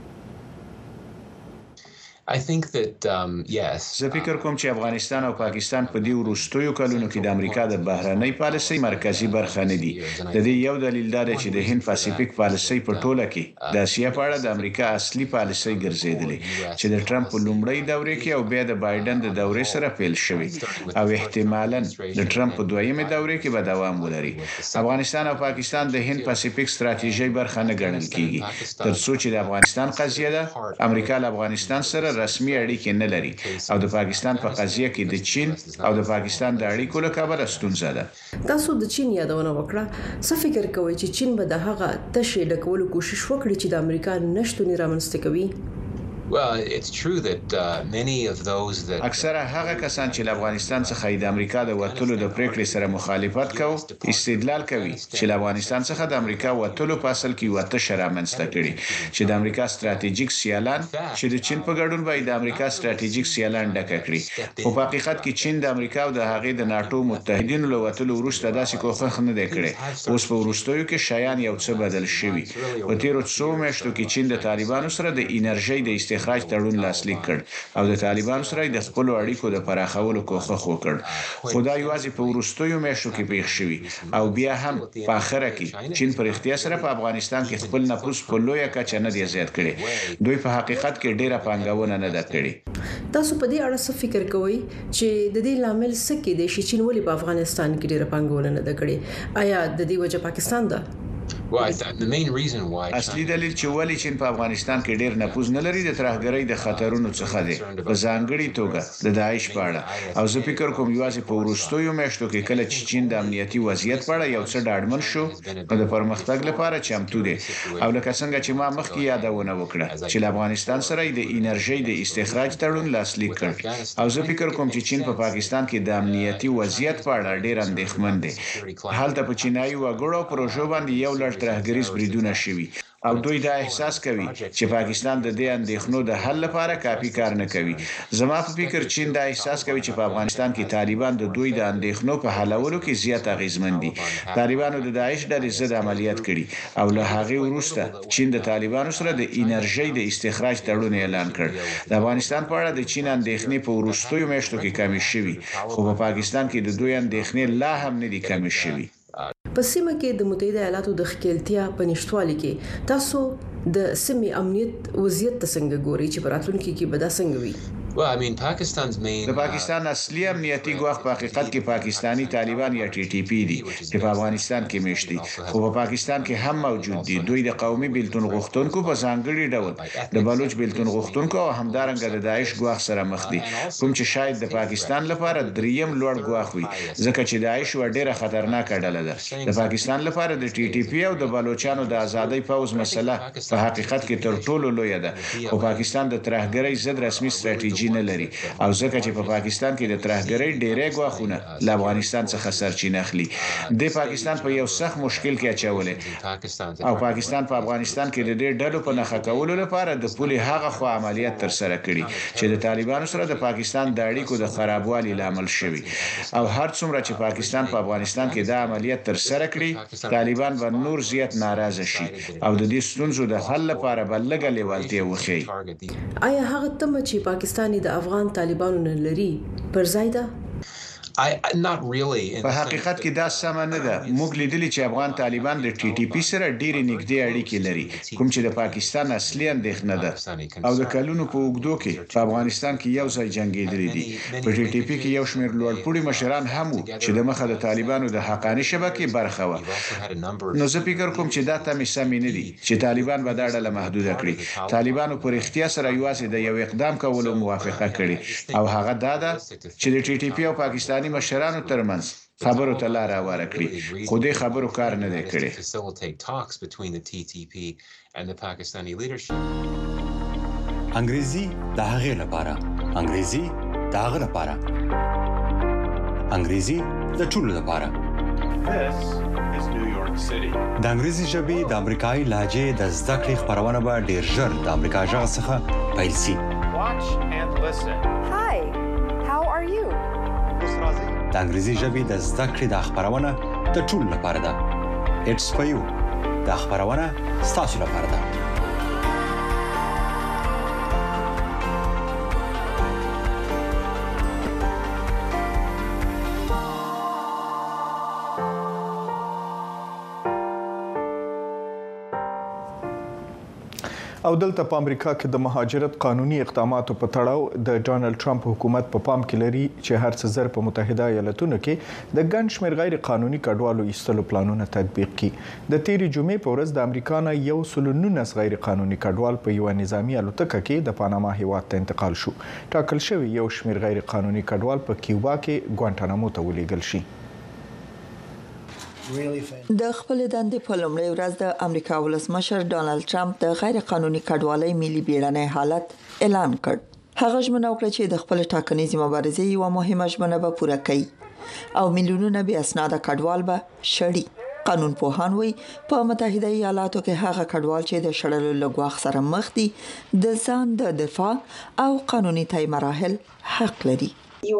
I think that um, yes. زه فکر کوم چې افغانستان او پاکستان په دې وروستیو کلونو کې د امریکا د بهرنۍ پالیسۍ مرکزی برخه نه دي. د دې یو دلیل دا دی چې د هند پاسفیک پالیسۍ په ټوله کې د اسیا په اړه د امریکا اصلي پالیسۍ ګرځېدلې چې د ټرمپ په لومړۍ دورې کې او بیا د بایدن د دورې سره پیل شوې او احتمالاً د ټرمپ په دویمه دورې کې به دوام ولري. افغانستان او پاکستان د هند پاسفیک ستراتیژي برخه نه ګڼل کیږي تر څو چې د افغانستان قضیه ده امریکا له افغانستان سره رسمي اړیکې نه لري او د پاکستان په قضیه کې د چین او د پاکستان د اړیکو له کبله ستونزه ده. تاسو د چین یادونه وکړه، څه فکر کوئ چې چین به د هغه تشې ډکولو کوشش وکړي چې د امریکا نشتون رامنځته کوي؟ Well, it's true that uh, many of those that اکثره هغه کسان چې له افغانستان څخه د امریکا د وټلو د پریکړې سره مخالفت کوي استدلال کوي چې له افغانستان څخه د امریکا وټلو په اصل کې وته شرامنځته کړي چې د امریکا ستراتیژیک سیالان چې د چین په ګډون باندې د امریکا ستراتیژیک سیالان ډکه کړي. خو په حقیقت کې چین د امریکا او د هغې د ناتو متحدینو له وټلو وروسته داسې کوښښ نه دی کړی. اوس په وروستیو کې شیان یو څه بدل شوي. په تیرو څو میاشتو کې چین د طالبانو سره د انرژي د استخراج تړون لاسلیک کړ او د طالبانو سره د خپل اړیکو د پراخولو کوښښ وکړ. خو دا یوازې په وروستیو میاشتو کې پیښ شوی او بیا هم په اخره کې چین پر اختیار سره په افغانستان کې خپل نفوذ په لویه کچه نه دی زیات کړی. دوی په حقیقت کې ډیره پانګونه نه ده کړې. تاسو په دې اړه څه فکر کوئ چې د دې لامل څه کې دی چې چین ولې په افغانستان کې ډیره پانګونه نه ده کړې؟ آیا د دې وجه پاکستان ده؟ Well, the main reason why اصلي دلیل چې ولی چین په افغانستان کې ډیر نفوذ نه لري د ترهګرۍ د خطرونو څخه دی، په ځانګړي توګه د داعش په اړه. او زه فکر کوم یوازې په وروستیو میاشتو کې کله چې چین د امنیتي وضعیت په اړه یو څه ډاډمن شو نو د پرمختګ لپاره چمتو دی. او لکه څنګه چې ما مخکې یادونه وکړه چې له افغانستان سره د انرژي د استخراج تړون لاسلیک کړ. او زه فکر کوم چې چین په پاکستان کې د امنیتي وضعیت په اړه ډیر اندېښمن دی. حالت په چینایي وګړو پروژو باندې یو لړ ترهګریز بریدونه شوي او دوی دا احساس کوي چې پاکستان د دې اندېښنو د حل لپاره کافي کار نه کوي. زما په فکر چین دا احساس کوي چې په افغانستان کې طالبان د دوی د اندېښنو په حلولو کې زیات اغیزمن دي. طالبانو د داعش ډلې ضد عملیات کړي او له هغې وروسته چین د طالبانو سره د انرژي د استخراج تړون اعلان کړ. د افغانستان په اړه د چین اندېښنې په وروستیو میاشتو کې کمې شوي خو په پاکستان کې د دوی اندېښنې لا هم نه دي کمې شوي. په سیمه کې د متحده ایالاتو د ښکیلتیا په نشټوالي کې تاسو د سیمې امنیت وضعیت څنګه ګوري چې په راتلونکي کې به دا څنګه وي؟ Well, I mean, Pakistan's main د پاکستان اصلي امنیتي ګواښ په حقیقت کې پاکستانی طالبان یا ټي ټي پی دي چې په افغانستان کې میشت دي خو په پاکستان کې هم موجود دي. دوی د قومي بیلتون غوښتونکو په ځانګړي ډول د بلوچ بیلتون غوښتونکو او همدارنګه د داعش ګواښ سره مخ دي کوم چې شاید د پاکستان لپاره دریم لوړ ګواښ وي ځکه چې داعش و ډیره خطرناکه ډله ده. د پاکستان لپاره د ټي ټي پی او د بلوچانو د ازادۍ پوز مسله په حقیقت کې تر ټولو لویه ده او پاکستان د ترهګرۍ ضد رسمي ستراتیژي نه لري او ځکه چې په پاکستان کې د ترهګرۍ ډېرې ګواښونه له افغانستان څخه سرچینه اخلي. د پاکستان په یو سخت مشکل کې اچولې او پاکستان په افغانستان کې د دې ډلو په نښه کولو لپاره د پولې هغه خو عملیات تر سره کړي چې د طالبانو سره د پاکستان د اړیکو د خرابوالي لامل شوي. او هر څومره چې پاکستان په افغانستان کې دا عملیات تر سره کړي طالبان به نور زیات ناراضه شي او د دې ستونزو د حل لپاره به لږه لیوالتیا وښیي. آیا هغه تمه چې پاکستاني د افغان طالبانو نه لري پر ځای ده؟ I not really په حقیقت کې دا سم نه ده. موږ لیدلی چې افغان طالبان د ټي ټي پی سره ډېری نږدې اړیکې لري کوم چې د پاکستان اصلي اندېښنه ده او د کلونو په اوږدو کې په افغانستان کې یو ځای جنگېدلي دي. په ټي ټي پی کې یو شمېر لوړپوړي مشران هم وو چې د مخه د طالبانو د حقاني شبکې برخه وه. نو زه فکر کوم چې دا تمې سمې نه دي چې طالبان به دا ډله محدوده کړي. طالبانو پر اختیار سره یوازې د یو اقدام کولو موافقه کړې او هغه دا ده چې د ټي ټي پی او پاکستاني مشرانو ترمنځ خبرو ته لار هواره کړي خو دې خبرو کار نه دی کړی. انګریزي د هغې لپاره انګریزي د هغه لپاره انګریزي د ټولو لپاره This is New York City. د انګریزي ژبې د امریکایي لهجې د زده کړې خبرونه به ډیر ژر د امریکا ژغ څخه پیل شي. Watch and listen. Hi. How are you? د انګریزي ژبې د زده کړې د خبرونه د ټولو لپاره ده. It's for you. د خبرونه ستاسو لپاره ده. او دلته په امریکا کې د مهاجرت قانوني اقداماتو په تړاو د ډانلډ ټرمپ حکومت په پام کې لري چې هر څه زر په متحده ایالاتونو کې د ګڼ شمېر غیر قانوني کډوالو ایستلو پلانونه تطبیق کړي. د تیرې جمعې په ورځ د امریکا نه یو سل نولس غیر قانوني کډوال په یو نظامی الوتکه کې د پاناما هیواد ته انتقال شو. ټاکل شوی یو شمېر غیر قانوني کډوال په کیوبا کې ګوانټانامو ته ولېږل شي. د خپل دندې په لومړۍ ورځ د امریکا ولسمشر ډانلډ ټرمپ د غیر قانوني کډوالۍ ملي بیړنی حالت اعلان کړ. هغه ژمنه وکړه چې د خپل ټاکنیزې مبارزې یو مهمه ژمنه به پوره کړي او میلیونونه بې اسناده کډوال به شړي. قانون پوهان وایي په متحده ایالاتو کې هغه کډوال چې د شړلو له ګواښ سره مخ دي د ځان د دفاع او قانوني تای مراحل حق لري.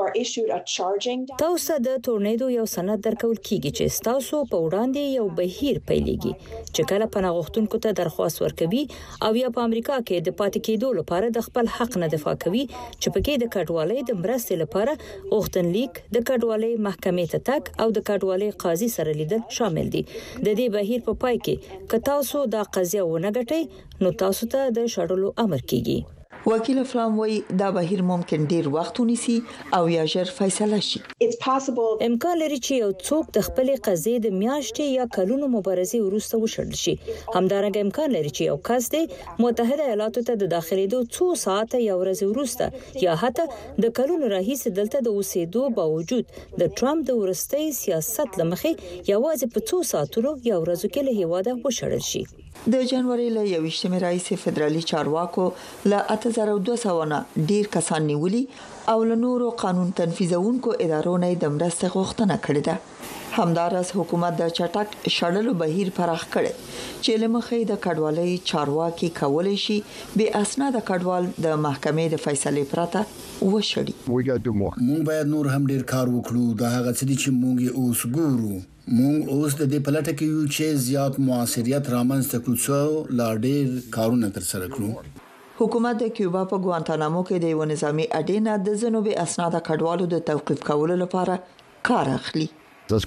تاسو د تورنیدو یو سند درکول کیږي چې تاسو په وړاندې یو بهیر پیلېږي چې کله پناه غوښتونکو ته درخواست ورکوي او یا په امریکا کې د پاتې کېدو لپاره د خپل حق نه دفاع کوي چې پکې د کډوالۍ د مرستې لپاره غوښتنلیک د کډوالۍ محکمې ته تګ او د کډوالۍ قاضي سره لیدل شامل دي. د دې بهیر په پای کې که تاسو دا قضیه ونه ګټئ نو تاسو ته د شړلو امر کیږي. وکیل فلام وی دا بهیر ممکن ډیر وخت ونیسي او یا ژر فیصله شي. امکان لري چې یو څوک د خپل قضیې د میاشتې یا کلونو مبارزې وروسته وشړل شي. همدارنګه امکان لري چې یو کس د متحده ایالاتو ته د داخليدو څو ساعته یا ورځې وروسته یا حتی د کلونو راهیسې دلته د اوسېدو باوجود د ټرمپ د ورستۍ سیاست لمخې یوازې په څو ساعتونو یا ورځو کې له هیواده وشړل شي. د جنوري له یوویشتمې راهیسې فدرالي چارواکو له اته زره دوه سوه نه ډیر کسان نیولي او له نورو قانون تنفیذونکو ادارو نه د مرستې غوښتنه کړې ده. همدارس حکومت د چټک شړلو بهیر پراخ کړي چې لمخې د کډوالۍ چارواکي کولای شي بې اسناده کډوال د محکمې د فیصلې پرته وشړي. موږ باید نور هم ډیر کار وکړو. دا هغه څه دي چې موږ اوس ګورو. موږ اوس د دې پلټه کې یو چې زیات موثریت رامنځته کړو څو لا ډیر کارونه تر سره کړو. حکومت د کیوبا په ګوانټانامو کې د یو نظامی اډینا د جنوبي اسناده کډوالو د توقيف کولو لپاره کار اخلي. دا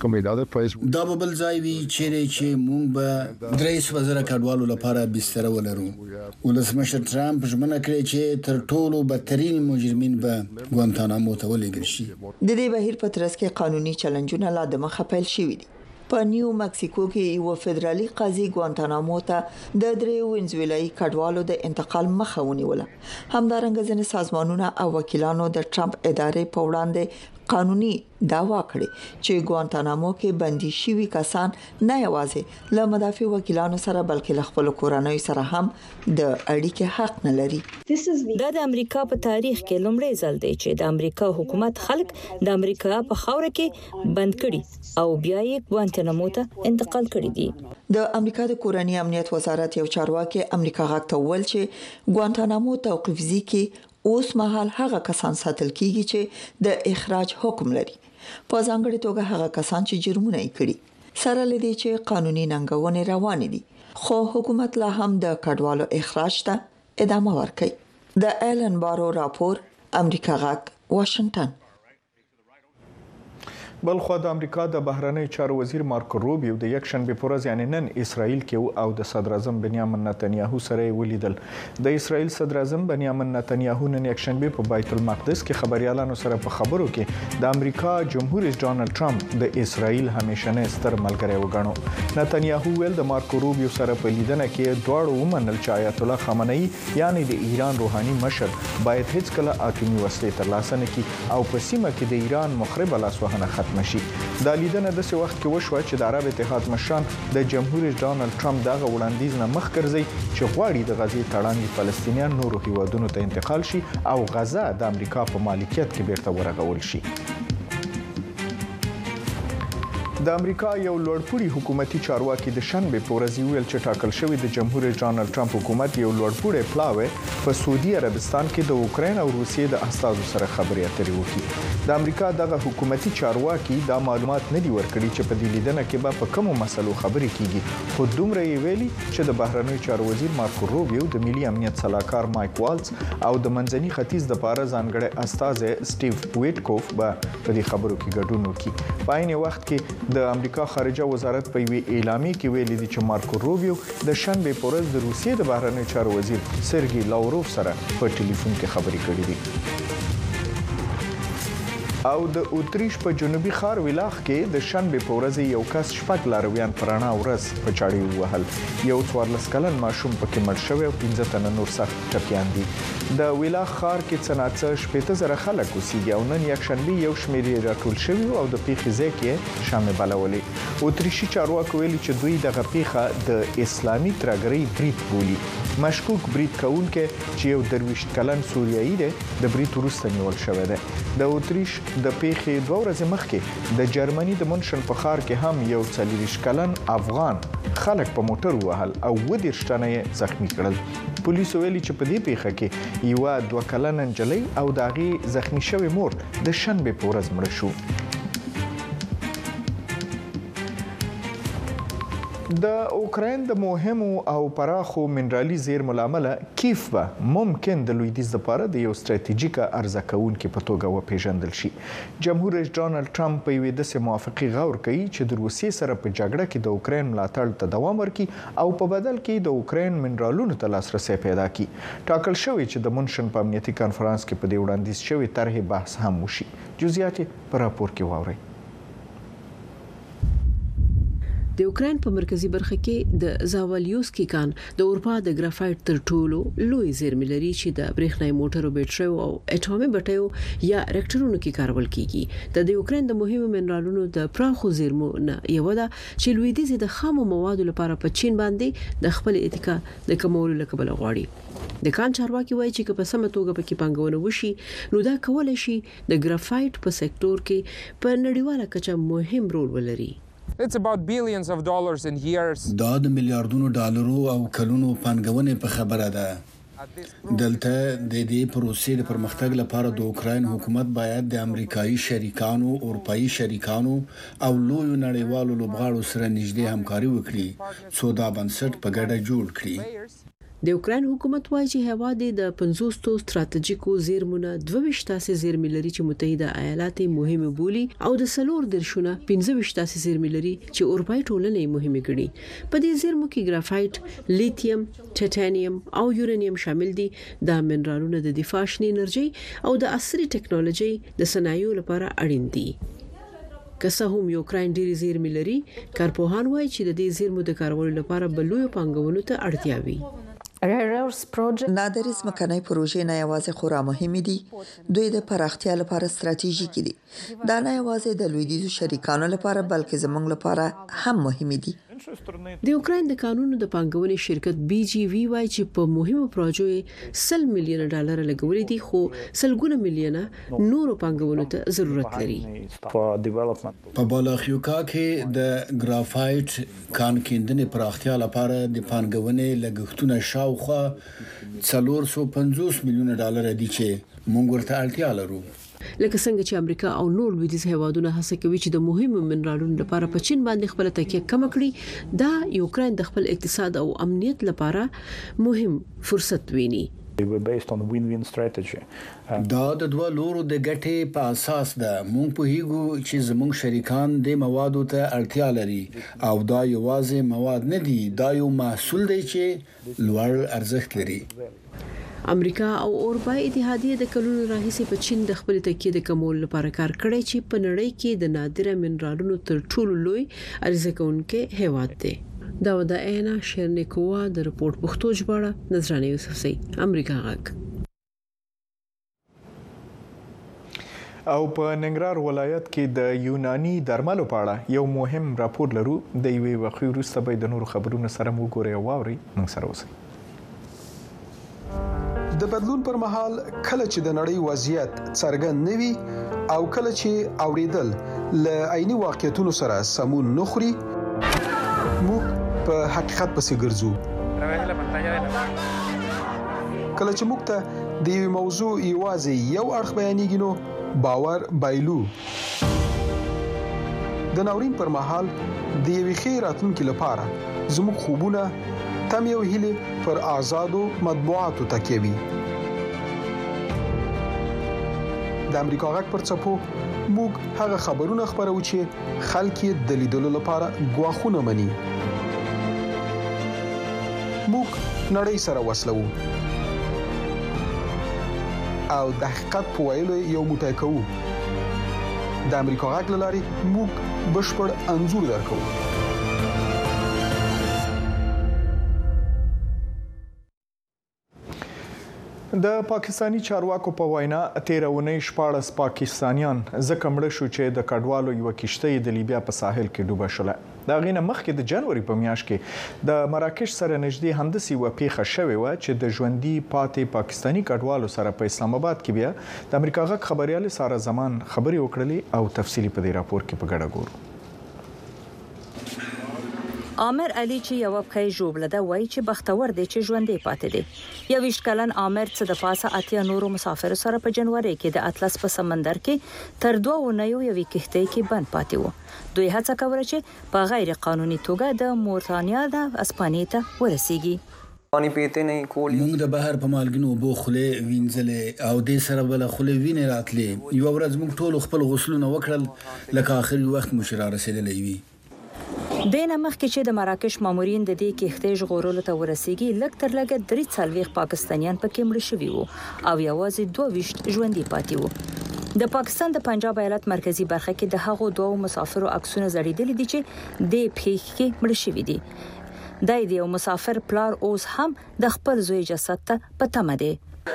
به بل ځای وي چیرې چې موږ به درې سوه زره کډوالو لپاره بستر ولرو. ولسمشر ټرمپ ژمنه کړې چې تر ټولو بدترین مجرمین به ګوانټانامو ته ولېږل شي. د دې بهیر په ترڅ کې قانوني چلنجونه لا د مخه پیل شوي دي. په نیو مکسیکو کې یو فدرالي قاضي ګوانټانامو ته د درې وینزویلایي کډوالو د انتقال مخه ونیوله. همدارنګه ځینې سازمانونه او وکیلانو د ټرمپ ادارې په وړاندې قانوني دعوا کړې چې ګوانټانامو کې بندي شوي کسان نه یوازې له مدافع وکیلانو سره بلکې له خپل کورنۍ سره هم د اړیکې حق نه لري. دا د امریکا په تاریخ کې لومړی ځل دی چې د امریکا حکومت خلک د امریکا په خاوره کې بند کړي او بیا یې ګوانټانامو ته انتقال کړي دي. د امریکا د کورنۍ امنیت وزارت یو چارواکي امریکا غاک ته ویل چې ګوانټانامو توقيفزي کې اوس مهال هغه کسان ساتل کیږي چې د اخراج حکم لري. په ځانګړي توګه هغه کسان چې جرمونه یې کړي. سره لدی چې قانوني ننګونې روانې دي. خو حکومت لا هم د کډوالو اخراج ته ادامه ورکوي. د ایلن بارو راپور امریکا غاک واشنگټن. بلخو د امریکا د بهرنی چارو وزیر مارکو روبیو د یک شنبه پر ورځ یعنی نن اسرائیل کې او د صدر اعظم بنیامین نتنیاهو سره ولیدل. د اسرائیل صدر اعظم بنیامین نتنیاهو نن یک شنبه په بیت المقدس کې خبريالانو سره په خبرو کې د امریکا جمهور رئیس ډانلډ ټرمپ د اسرائیل همیشنه ستر ملګری وګڼو. نتنیاهو ویل د مارکو روبیو سره په لیدنه کې دواړو ومنل چې آیت الله خامنه‌ای یعنی د ایران روحاني مشر باید هیڅ کله اټومي وسلې ترلاسه نه کړي او په سیمه کې د ایران مخرب لاسوهنه ختم ختم شي. دا لیدنه د څه وخت کې وشوه چې د عرب اتحاد مشران د جمهور رئیس ډانلډ ټرمپ دغه وړاندیز نه مخ ګرځي چې غواړي د غزې تړاندې فلسطینیان نورو هیوادونو ته انتقال شي او غزه د امریکا په مالکیت کې بیرته ورغول شي. د امریکا یو لوړپوړي حکومتي چارواکي د شنبه په ورځ ویل چې ټاکل شوی د جمهور رئیس ډانلډ ټرمپ حکومت یو لوړپوړي پلاوی په سعودي عربستان کې د اوکراین او روسیې د استازو سره خبرې اترې وکړي. د امریکا دغه حکومتي چارواکي دا معلومات نه دی ورکړي چې په دې لیدنه کې به په کومو مسلو خبرې کیږي، خو دومره یې ویلي چې د بهرنیو چارو وزیر مارکو روبیو، د ملي امنیت سلاکار مایک والز او د منځني ختیځ د لپاره ځانګړی استازی سټیو ویټکوف به په دې خبرو کې ګډون وکړي. په عین وخت کې د امریکا خارجه وزارت په یوې اعلامیه کې ویلي دي چې مارکو روبیو د شنبه په ورځ د روسیې د بهرنیو چارو وزیر سرګي لاوروف سره په ټلیفون کې خبرې کړې دي. او د اتریش په جنوبي ښار ویلاخ کې د شنبه په ورځ یو کس شپږ لارویان پرانا ورځ په چاړې وهل. یو څوارلس کلن ماشوم پکې مړ شوی او پنځه تنه نور سخت ټپیان دي. د ویلاخ ښار کې څناڅه شپږ زره خلک اوسېږي او نن یک شنبه یو شمېر یې راټول شوي او د پیښې ځای کې شامل بلولې. اتریشي چارواکو ویلي چې دوی دغه پیښه د اسلامي ترهګرۍ برید بولي. مشکوک برید کوونکی چې یو درویشت کلن سوریایي دی د برید وروسته نیول شوی دی. د اتریش د پیښې دوه ورځې مخکې د جرمني د منشن په ښار کې هم یو څلوېښت کلن افغان خلک په موټر وهل او اووه دېرش تنه یې زخمي کړل. پولیسو ویلي چې په دې پیښه کې یوه دوه کلنه نجلۍ او د هغې زخمي شوې مور د شنبې په ورځ مړه شو. د اوکراین د مهمو او پراخو منرالي زیرمو له امله کیف به ممکن د لویدیځ لپاره د یو ستراتیژیکه عرضه کوونکي په توګه وپیژندل شي. جمهور رئیس ډانلډ ټرمپ په یوې داسې موافقې غور کوي چې د روسیې سره په جګړه کې د اوکراین ملاتړ ته دوام ورکړي او په بدل کې د اوکراین منرالونو ته لاسرسی پیدا کړي. ټاکل شوی چې د منشن په امنیتي کانفرانس کې په دې وړاندیز شوی طرحې بحث هم وشي. جزئیات په راپور کې واورئ. د اوکراین په مرکزی برخه کې د زاواليوسکي کان د اروپا د ګرافایټ تر ټولو لوی زیرمې لري چې د برېښنايي موټرو، بیټریو او اټومي بټیو یا ریکټرونو کې کارول کیږي. د اوکراین د مهمو منرالونو د پراخو زیرمو نه یو ده چې لویدیځ د خامو موادو لپاره په چین باندې د خپل اتکا د کمولو لپاره غواړي. د کان چارواکي وایي چې په سمه توګه پکې پانګونه وشي نو دا کولای شي د ګرافایټ په سکتور کې په نړیواله کچه مهم رول ولري. It's about billions of dollars in years. دا د میلیارډونو ډالرو او کلونو پانګونې په خبره ده. دلته د دې پروسې د پرمختګ لپاره د اوکراین حکومت باید د امریکایي شریکانو، اروپایي شریکانو او لویو نړیوالو لوبغاړو سره نږدې همکاري وکړي څو دا بنسټ په ګډه جوړ کړي. د اوکراین حکومت وایي چې هیواد د پنځوس ستراتیژیکو زیرمونو دوه ویشت تاسې زیرمې لري چې متحده ایالات مهمه بولي او د سلور درشونه پنځه ویشت تاسې زیرمې لري چې اروپایي ټولنې مهمه ګڼي. په دې زیرمو کې ګرافایټ، لیتیم، ټیټانیم او یورانیم شامل دي. دا منرالونه د دفاع شنه انرژي او د عصري ټکنالوژي د صنایعو لپاره اړین دي. که څه هم یوکراین ډېری زیرمې لري، کارپوهان وایي چې د دې زیرمو د کارولو لپاره بلوي پانګونو ته اړتیا وي. نادري ځمکنۍ پروژې نه یوازې خورا مهمې دي، دوی د پراختیا لپاره ستراتیژیکي دي. دا نه یوازې د لویدیځو شریکانو لپاره بلکې زموږ لپاره هم مهمې دي. د اوکراین د قانونو د پانګونې شرکت بي جي وی وایي چې په مهمو پروژو سل میلیون ډالر لګولې دي، خو سلګونه میلیونه نورو پانګونو ته ضرورت لري. په بالاخیوکا کې د ګرافایټ کان کیندنې پراختیا لپاره د پانګونې لګښتونه شاوخوا څلور سوه پنځوس میلیون ډالر دي چې موږ ورته اړتیا لرو. لکه څنګه چې امریکا او نور لویدیځ هیوادونه هڅه کوي چې د مهمو منرالونو لپاره په چین باندې خپل تکیه کم کړي، دا یوکراین د خپل اقتصاد او امنیت لپاره مهم فرصت ویني. دا د دوه لورو د ګټې په اساس ده. موږ په هیګو چې زموږ شریکان د موادو ته اړتیا لري او دا یوازې مواد نه دي، دا یو محصول دی چې لوړ ارزښت لري. امریکا او اروپای اتحادیه د کلونو راهیسې په چین د خپل تکیه د کمول لپاره کار کړی چې په نړۍ کې د نادره منرالونو تر ټولو لوی عرضه کوونکی هیواد دی. دا و د اینا شرنیکووا د رپورت پښتو ژباړه نظرانه یوسفزۍ، امریکا غږ. او په ننګرهار ولایت کې د یوناني درملو په اړه یو مهم راپور لرو. د یوې وقفې وروسته به د نورو خبرونو سره مو ګورئ او واورئ. موږ سره اوسئ. د بدلون پر مهال کله چې د نړۍ وضعیت څرګند نه وي او کله چې اوریدل له عیني واقعیتونو سره سمون نه خوري، موږ په حقیقت پسې ګرځو. کله چې موږ ته د یوې موضوع یوازې یو اړخ بیانېږي نو باور بایلو. د ناورین پر مهال د یوې ښې راتلونکي لپاره زموږ خوبونه، تمې او هیلې پر آزادو مطبوعاتو تکیه وي. د امریکا غږ پر څپو موږ هغه خبرونه خپرو چې خلک یې د لیدلو لپاره ګواښونه مني. موږ نړۍ سره وصلو او د حقیقت په ویلو یو موټی کوو. د امریکا غږ له لارې موږ بشپړ انځور درکوو. د پاکستانی چارواکو په وینا تیر اونۍ شپاړس پاکستانیان ځکه مړه شو چې د کډوالو یو کشته د لیبیا په ساحل کې ډوبه شوله. دا غینه مخکې د جنوري په میاشت کې د مراکش سره نږدې همداسې یوه پیښه شوې وه چې د ژوندي پاتې پاکستانی کډوالو سره په اسلام آباد کې بیا د امریکا غږ خبريال ساره زمان خبرې وکړلې او تفصیلی په دې راپور کې په ګډه ګورو. عامر علي چې یو وخت جوړل دا وایي چې بختور دی چې ژوندې پاتې دی. یو ویشت کلن عامر څه د پاسه اتیا نورو مسافر سره په جنوري کې د اطلس په سمندر کې تر دوه ونیو یو کښتۍ کې بند پاتې وو. دوی هڅه کوله چې په غیر قانوني توګه د مورتانیا د اسپانیا ته ورسیږي. موږ د بهر په مالګینو اوبو خولې وینځلې او دې سره بل خولې وینې راتلې. یو ورځ موږ ټول خپل غسلونه وکړل لکه آخري وخت مو شراره رسیدلې وي. دینه مخکې چې د مراکش مامورین د دې کښتۍ ژغورلو ته ورسیږي لږ تر لږه درې څلوېښت پاکستانیان پکې مړه شوي وو او یوازې دوه ویشت ژوندي پاتې وو. د پاکستان د پنجاب ایالت مرکزی برخه کې د هغو دوه مسافرو عکسونه زړیدل دي چې د پیښ کې مړه شوي دي. دای دی یو مسافر پلار اوس هم د خپل زوی جسد ته په تمه دی.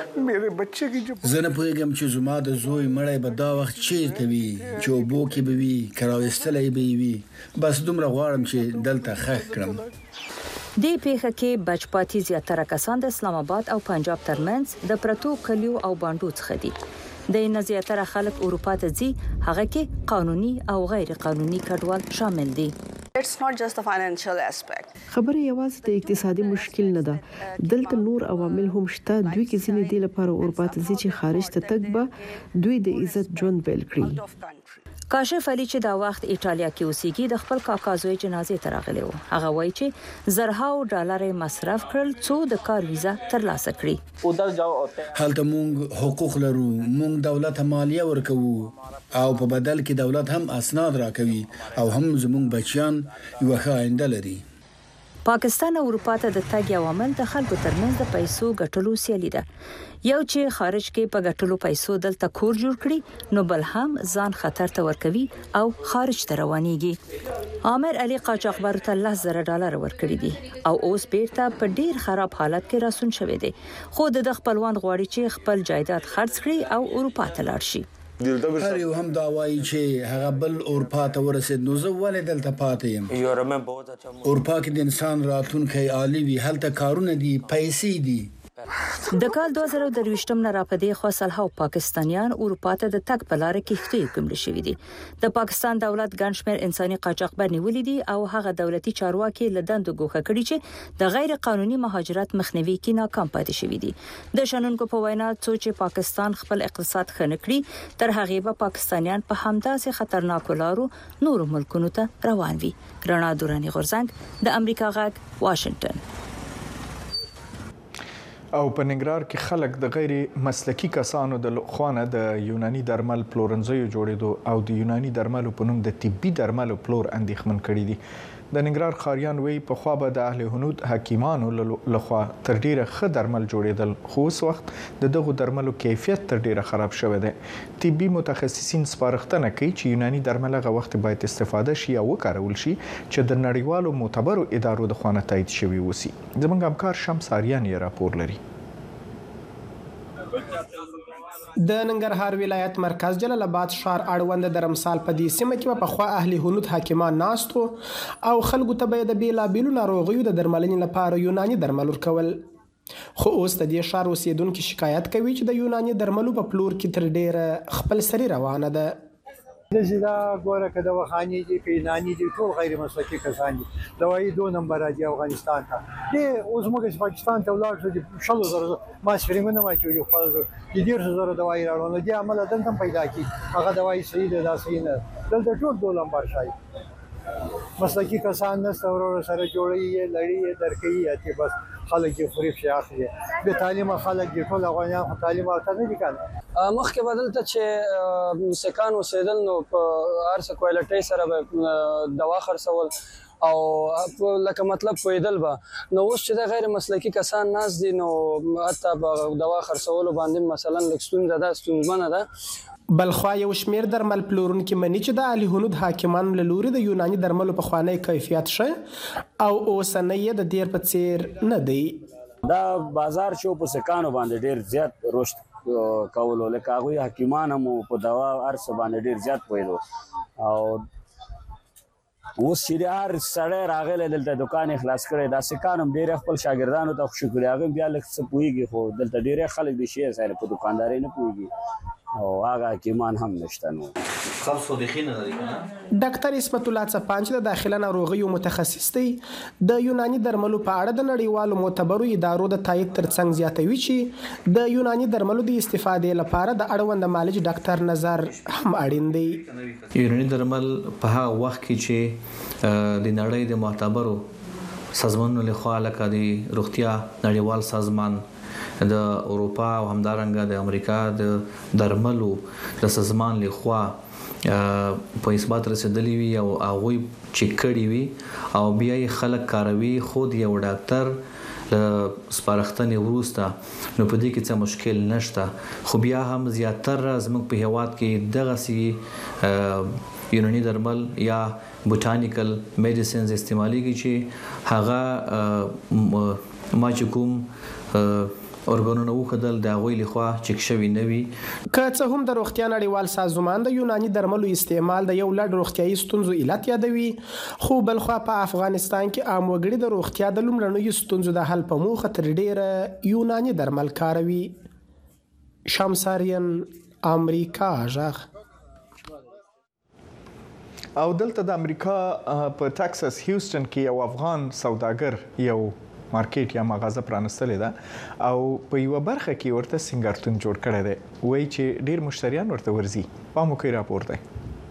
زه نه پوهیږم چې زما د زوی مړی به دا وخت چیرته وي چې اوبو کې به وي کراوستلی به وي. بس دومره غواړم چې دلته ښخ کړم. دې پیښه کې بچپاتي زیاتره کسان د اسلام آباد او پنجاب ترمنځ د پرتو کلیو او باندو څخه دي. د نه زیاتره خلک اروپا ته ځي، هغه کې قانوني او غیر قانوني کډوال شامل دي. It's not just the financial aspect. خبره یوازې د اقتصادي مشکل نه ده. دلته نور عوامل هم شته. دوی کې ځینې د لپاره اروپا ته ځي چې خارج ته تګ به دوی د عزت ژوند پیل کړي. کاشف علي چې دا وخت ایټالیا کې اوسېږي د خپل کاکا زوی جنازې ته راغلی و. هغه وایي چې زرهاو ډالر مصرف کړل څو د کار ویزا ترلاسه کړي. هلته موږ حقوق لرو، موږ دولت مالیه ورکوو او په بدل کې دولت هم اسناد راکوي او هم زموږ بچیان یو ښه آینده لري. پاکستان او اروپا ته د تګ عوامل د خلکو ترمنځ د پیسو ګټلو سیالي ده. یو چې خارج کې په ګټلو پیسو دلته کور جوړ کړي، نو بل هم ځان خطر ته ورکوي او خارج ته روانيږي. عامر علي قاچاقبر ته لس زره ډالر ورکړي دي او اوس بیرته په ډیر خراب حالت کې راسون شوی دی. خو د خپلوان غواړي چې خپل جایداد خرڅ کړي او اروپا ته لاړ شي. هر یو هم دا وایي چې هغه بل اروپا ته ورسېد، نو زه ولې دلته پاتې یم؟ اروپا کې د انسان راتلونکی عالی وي، هلته کارونه دي، پیسې دي. د کال دوه زره درویشتم نه راپدې خو سلهاو پاکستانیان اروپا ته د تګ په لار کې کښتۍ کومل شوې دي. د پاکستان دولت ګڼ شمېر انساني قاچاقبر نیولې دي او هغه دولتي چارواکي له دندو ګوښه کړي چې د غیر قانوني مهاجرت مخنیوي کې ناکام پاتې شوي دي. د شنونکو په وینا څو چې پاکستان خپل اقتصاد ښه نکړي، تر هغه به پاکستانیان په همداسې خطرناکو لارو نورو ملکونو ته روان وي. رڼا دوراني غورځنګ، د امریکا غږ، واشنگټن. او په ننګرهار کې خلک د غیر مسلکی کسانو د خوانه د یوناني درمل پلورنځیو جوړېدو او د یوناني درملو په نوم د طبي درملو پلور اندېښمن کړي دي. د ننګرهار خاریان وی په خوا به د اهل هنود حکیمانو لخوا تر ډیره ښه درمل جوړېدل، خو اوس وخت د دغو درملو کیفیت تر ډیره خراب شوی دی. طبي متخصصین سپارښتنه کوي چې یوناني درمل هغه وخت باید استفاده شي او وکارول شي چې د نړیوالو معتبرو ادارو د خوانه تایید شوي وسی. زموږ همکار شمس آریان یې راپور لري. د ننګرهار ولایت مرکز جلال آباد ښار اړوند د رمسال په دې سیمه کې په خوا اهلی هنود حاکمان ناستو او خلکو ته به د بیلابیلو ناروغیو د درملنې لپاره یوناني درمل ورکول. خو اوس د دې ښار اوسیدونکو شکایت کوي چې د یوناني درملو په پلور کې تر ډیره خپلسري روانه ده. داسې دا ګوره که دواخانې دي که یوناني دي ټول غیر مسلکي کسان دي. دوايي دو نمبر راځي افغانستان ته. دې اوس موږ چې پاکستان ته ولاړ شو د شلو زرو ما سپرینګونه ما چې ویلي خپل د دېرشو زرو دوايي راوړو نو دې عمله دلته هم پیدا کړي هغه دوايي صحیح ده دا صحیح نه دلته ټول دو نمبر شي مسلکي کسان نسته ورور سره جوړي لړي درکوي چې بس خلک یې خوري شي اخلي به تعلیم خلک یې ټول افغانان خو تعلیم ورته نه دي کړي مخکې بدلته چې سکان وسیدل نو په هر څه کوالټي سره به دوا خرڅول او لکه مطلب پویدل به نو اوس چې د غیر مسلکي کسان ناس دي نو حتی به دوا خرڅولو باندې مثلا لږ ستونزه ده ستونزمنه ده. بلخوا یو شمیر درمل پلورونکي مني چې د اهلی هنود حاکمانو له لوري د یوناني درملو په خوانی کیفیت ښه او اوسنۍ یې د دیر په څیر نه دی. دا بازار شو په سکانو باندې ډیر زیات رشد کولو لکه هغوی حکیمان هم په دوا هر څه باندې ډیر زیات پوهېدو او اوس چې هر سړی راغلی دلته دکان یې خلاص کړی دا سکان هم ډېری خپل شاګردانو ته خوشي کړي هغه بیا لږ څه پوهېږي خو دلته ډېری خلک د شی سره په دکاندارۍ نه پوهېږي او هغه حکیمان هم نشته نو خلصو دخي نه لري کنه. ډاکټر اسمت الله څپانچ د داخله ناروغیو متخصص دی د یوناني درملو په اړه د نړیوالو معتبرو ادارو د تایید ترڅنګ زیاتوي چې د یوناني درملو د استفادې لپاره د اړوند معالج ډاکټر نظر هم اړین دی. یوناني درمل په هغه وخت کې چې د نړۍ د معتبرو سازمانونو لخوا لکه د روغتیا نړیوال سازمان د اروپا او همدارنګه د امریکا د درملو د سازمان لخوا په اثبات رسیدلی وي او هغه چې کړي وي او بیا یې خلک کاروي خود یو ډاکټر سپارښتنې وروسته نو په دې کې څه مشکل نشته خو بیا هم زیاتره زموږ په هیواد کې دغسې یوناني درمل یا بوټانیکل میډیسنز استعمالیږي چې هغه ما چې کوم اورګانونه وکدل د غوي لخوا چک شوی نوي که څه هم د روغتیا نړیوال سازمان د یوناني درملو استعمال د یو لړ روغتیايي ستونزو علت یادوي خو بلخوا په افغانستان کې عام وګړي د روغتیا د لومړنیو ستونزو د حل په موخه تر ډیره یوناني درمل کاروي. شمسارین امریکا ژغ. او دلته د امریکا په ټکساس هیوستن کې یو افغان سوداګر یو مارکیټ یا مغازه پرانستلې ده او په یو برخه کې ورته سنگارتون جوړ کړی دی وایي چې ډیر مشتریان ورته ورځي. پام وکړئ راپور دی.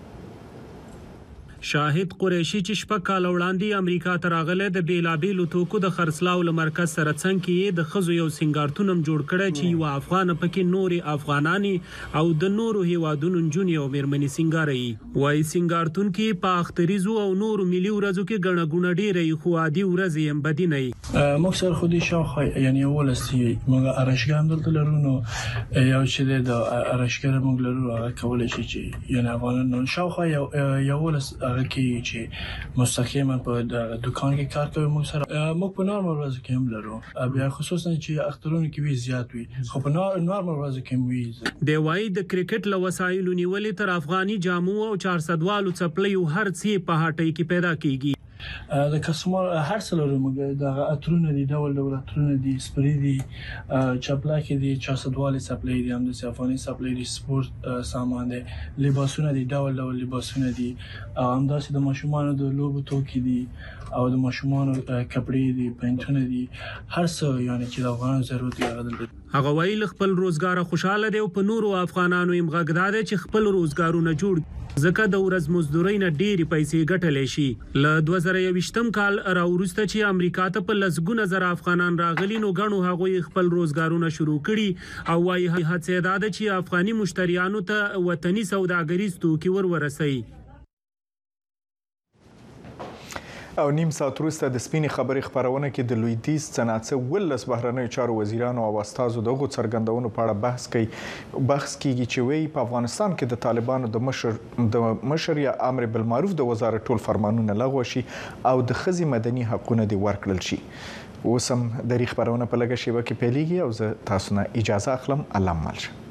شاهد قریشي چې شپږ کال وړاندې امریکا ته راغلی د بیلابیلو توکو د خرڅلاو له مرکز سره څنګ کې د ښځو یو سینګارتون هم جوړ کړی چې یوه افغانه پکې نورې افغانانې او د نورو هیوادونو نجونې او مېرمنې سینګاروي. وایي سینګارتون کې په اختریزو او نورو ملي ورځو کې ګڼه ګوڼه ډېره خو عادي ورځې یې هم بدي نه وي. موږ سره خو دې شاوخوا یعنې یولس موږ ارشګر هم دلته لرو نو یو چې دی د ارشګر موږ لرو هغه کولی شي چې یعنې افغانان شاوخوا یولس هغه کې چې مستقیما په دکان کې کار کوي موږ سره موږ په نورمال ورځو کې هم لرو بیا خصوصا چې اخترونو کې وی زیات وي خو په نورمال ورځو کې وي. دی وايي د کرکټ له وسایلو نیولې تر افغاني جامو او چارصدوالو څپلیو هر څه په هټۍ کې پیدا کیږي. د کسمار هر څه لرو موږ د اترونه دي ډول ډول اترونه دي سپری دي چپلاکې دي چارصدوالي څپلۍ دي هم د افغاني څپلۍ دي سپورت سامان دي لباسونه دي ډول ډول لباسونه دي همداسې د ماشومانو د لوبو توکي دي او د ماشومانو کپړې دي پینټونه دي هر څه یعنی چې د افغانانو ضرورت لري. هغه ویل خپل روزګار خوشاله دی او په نورو افغانانو هم غږ دی چې خپل روزګارونه جوړ ځکه د ورځ مزدورۍ نه ډېرې پیسې ګټلی شي. له دوه زره یویشتم کال راوروسته چې امریکا ته په لسګونه زره افغانان راغلي نو ګڼو هغوی خپل روزګارونه شروع کړي او وایي هڅې دا ده چې افغاني مشتریانو ته وطني سوداګریز توکي ور ورسوي. او نیم ساعت وروسته د سپینې خبرې خپرونه کې د لویدیځ صنعت ولس بهرنیو چارو وزیرانو او استازو دغو څرګندونو په اړه بحث کوي بحث کیږي چې وایي په افغانستان کې د طالبانو د مشر د مشر یا امر بالمعروف د وزارت ټول فرمانونه لغوه شي او د ښځې مدني حقونه دې ورکړل شي. اوس هم د خبرونه په لږه شیبه کې پیلېږي او زه تاسو نه اجازه اخلم. الله مل شه.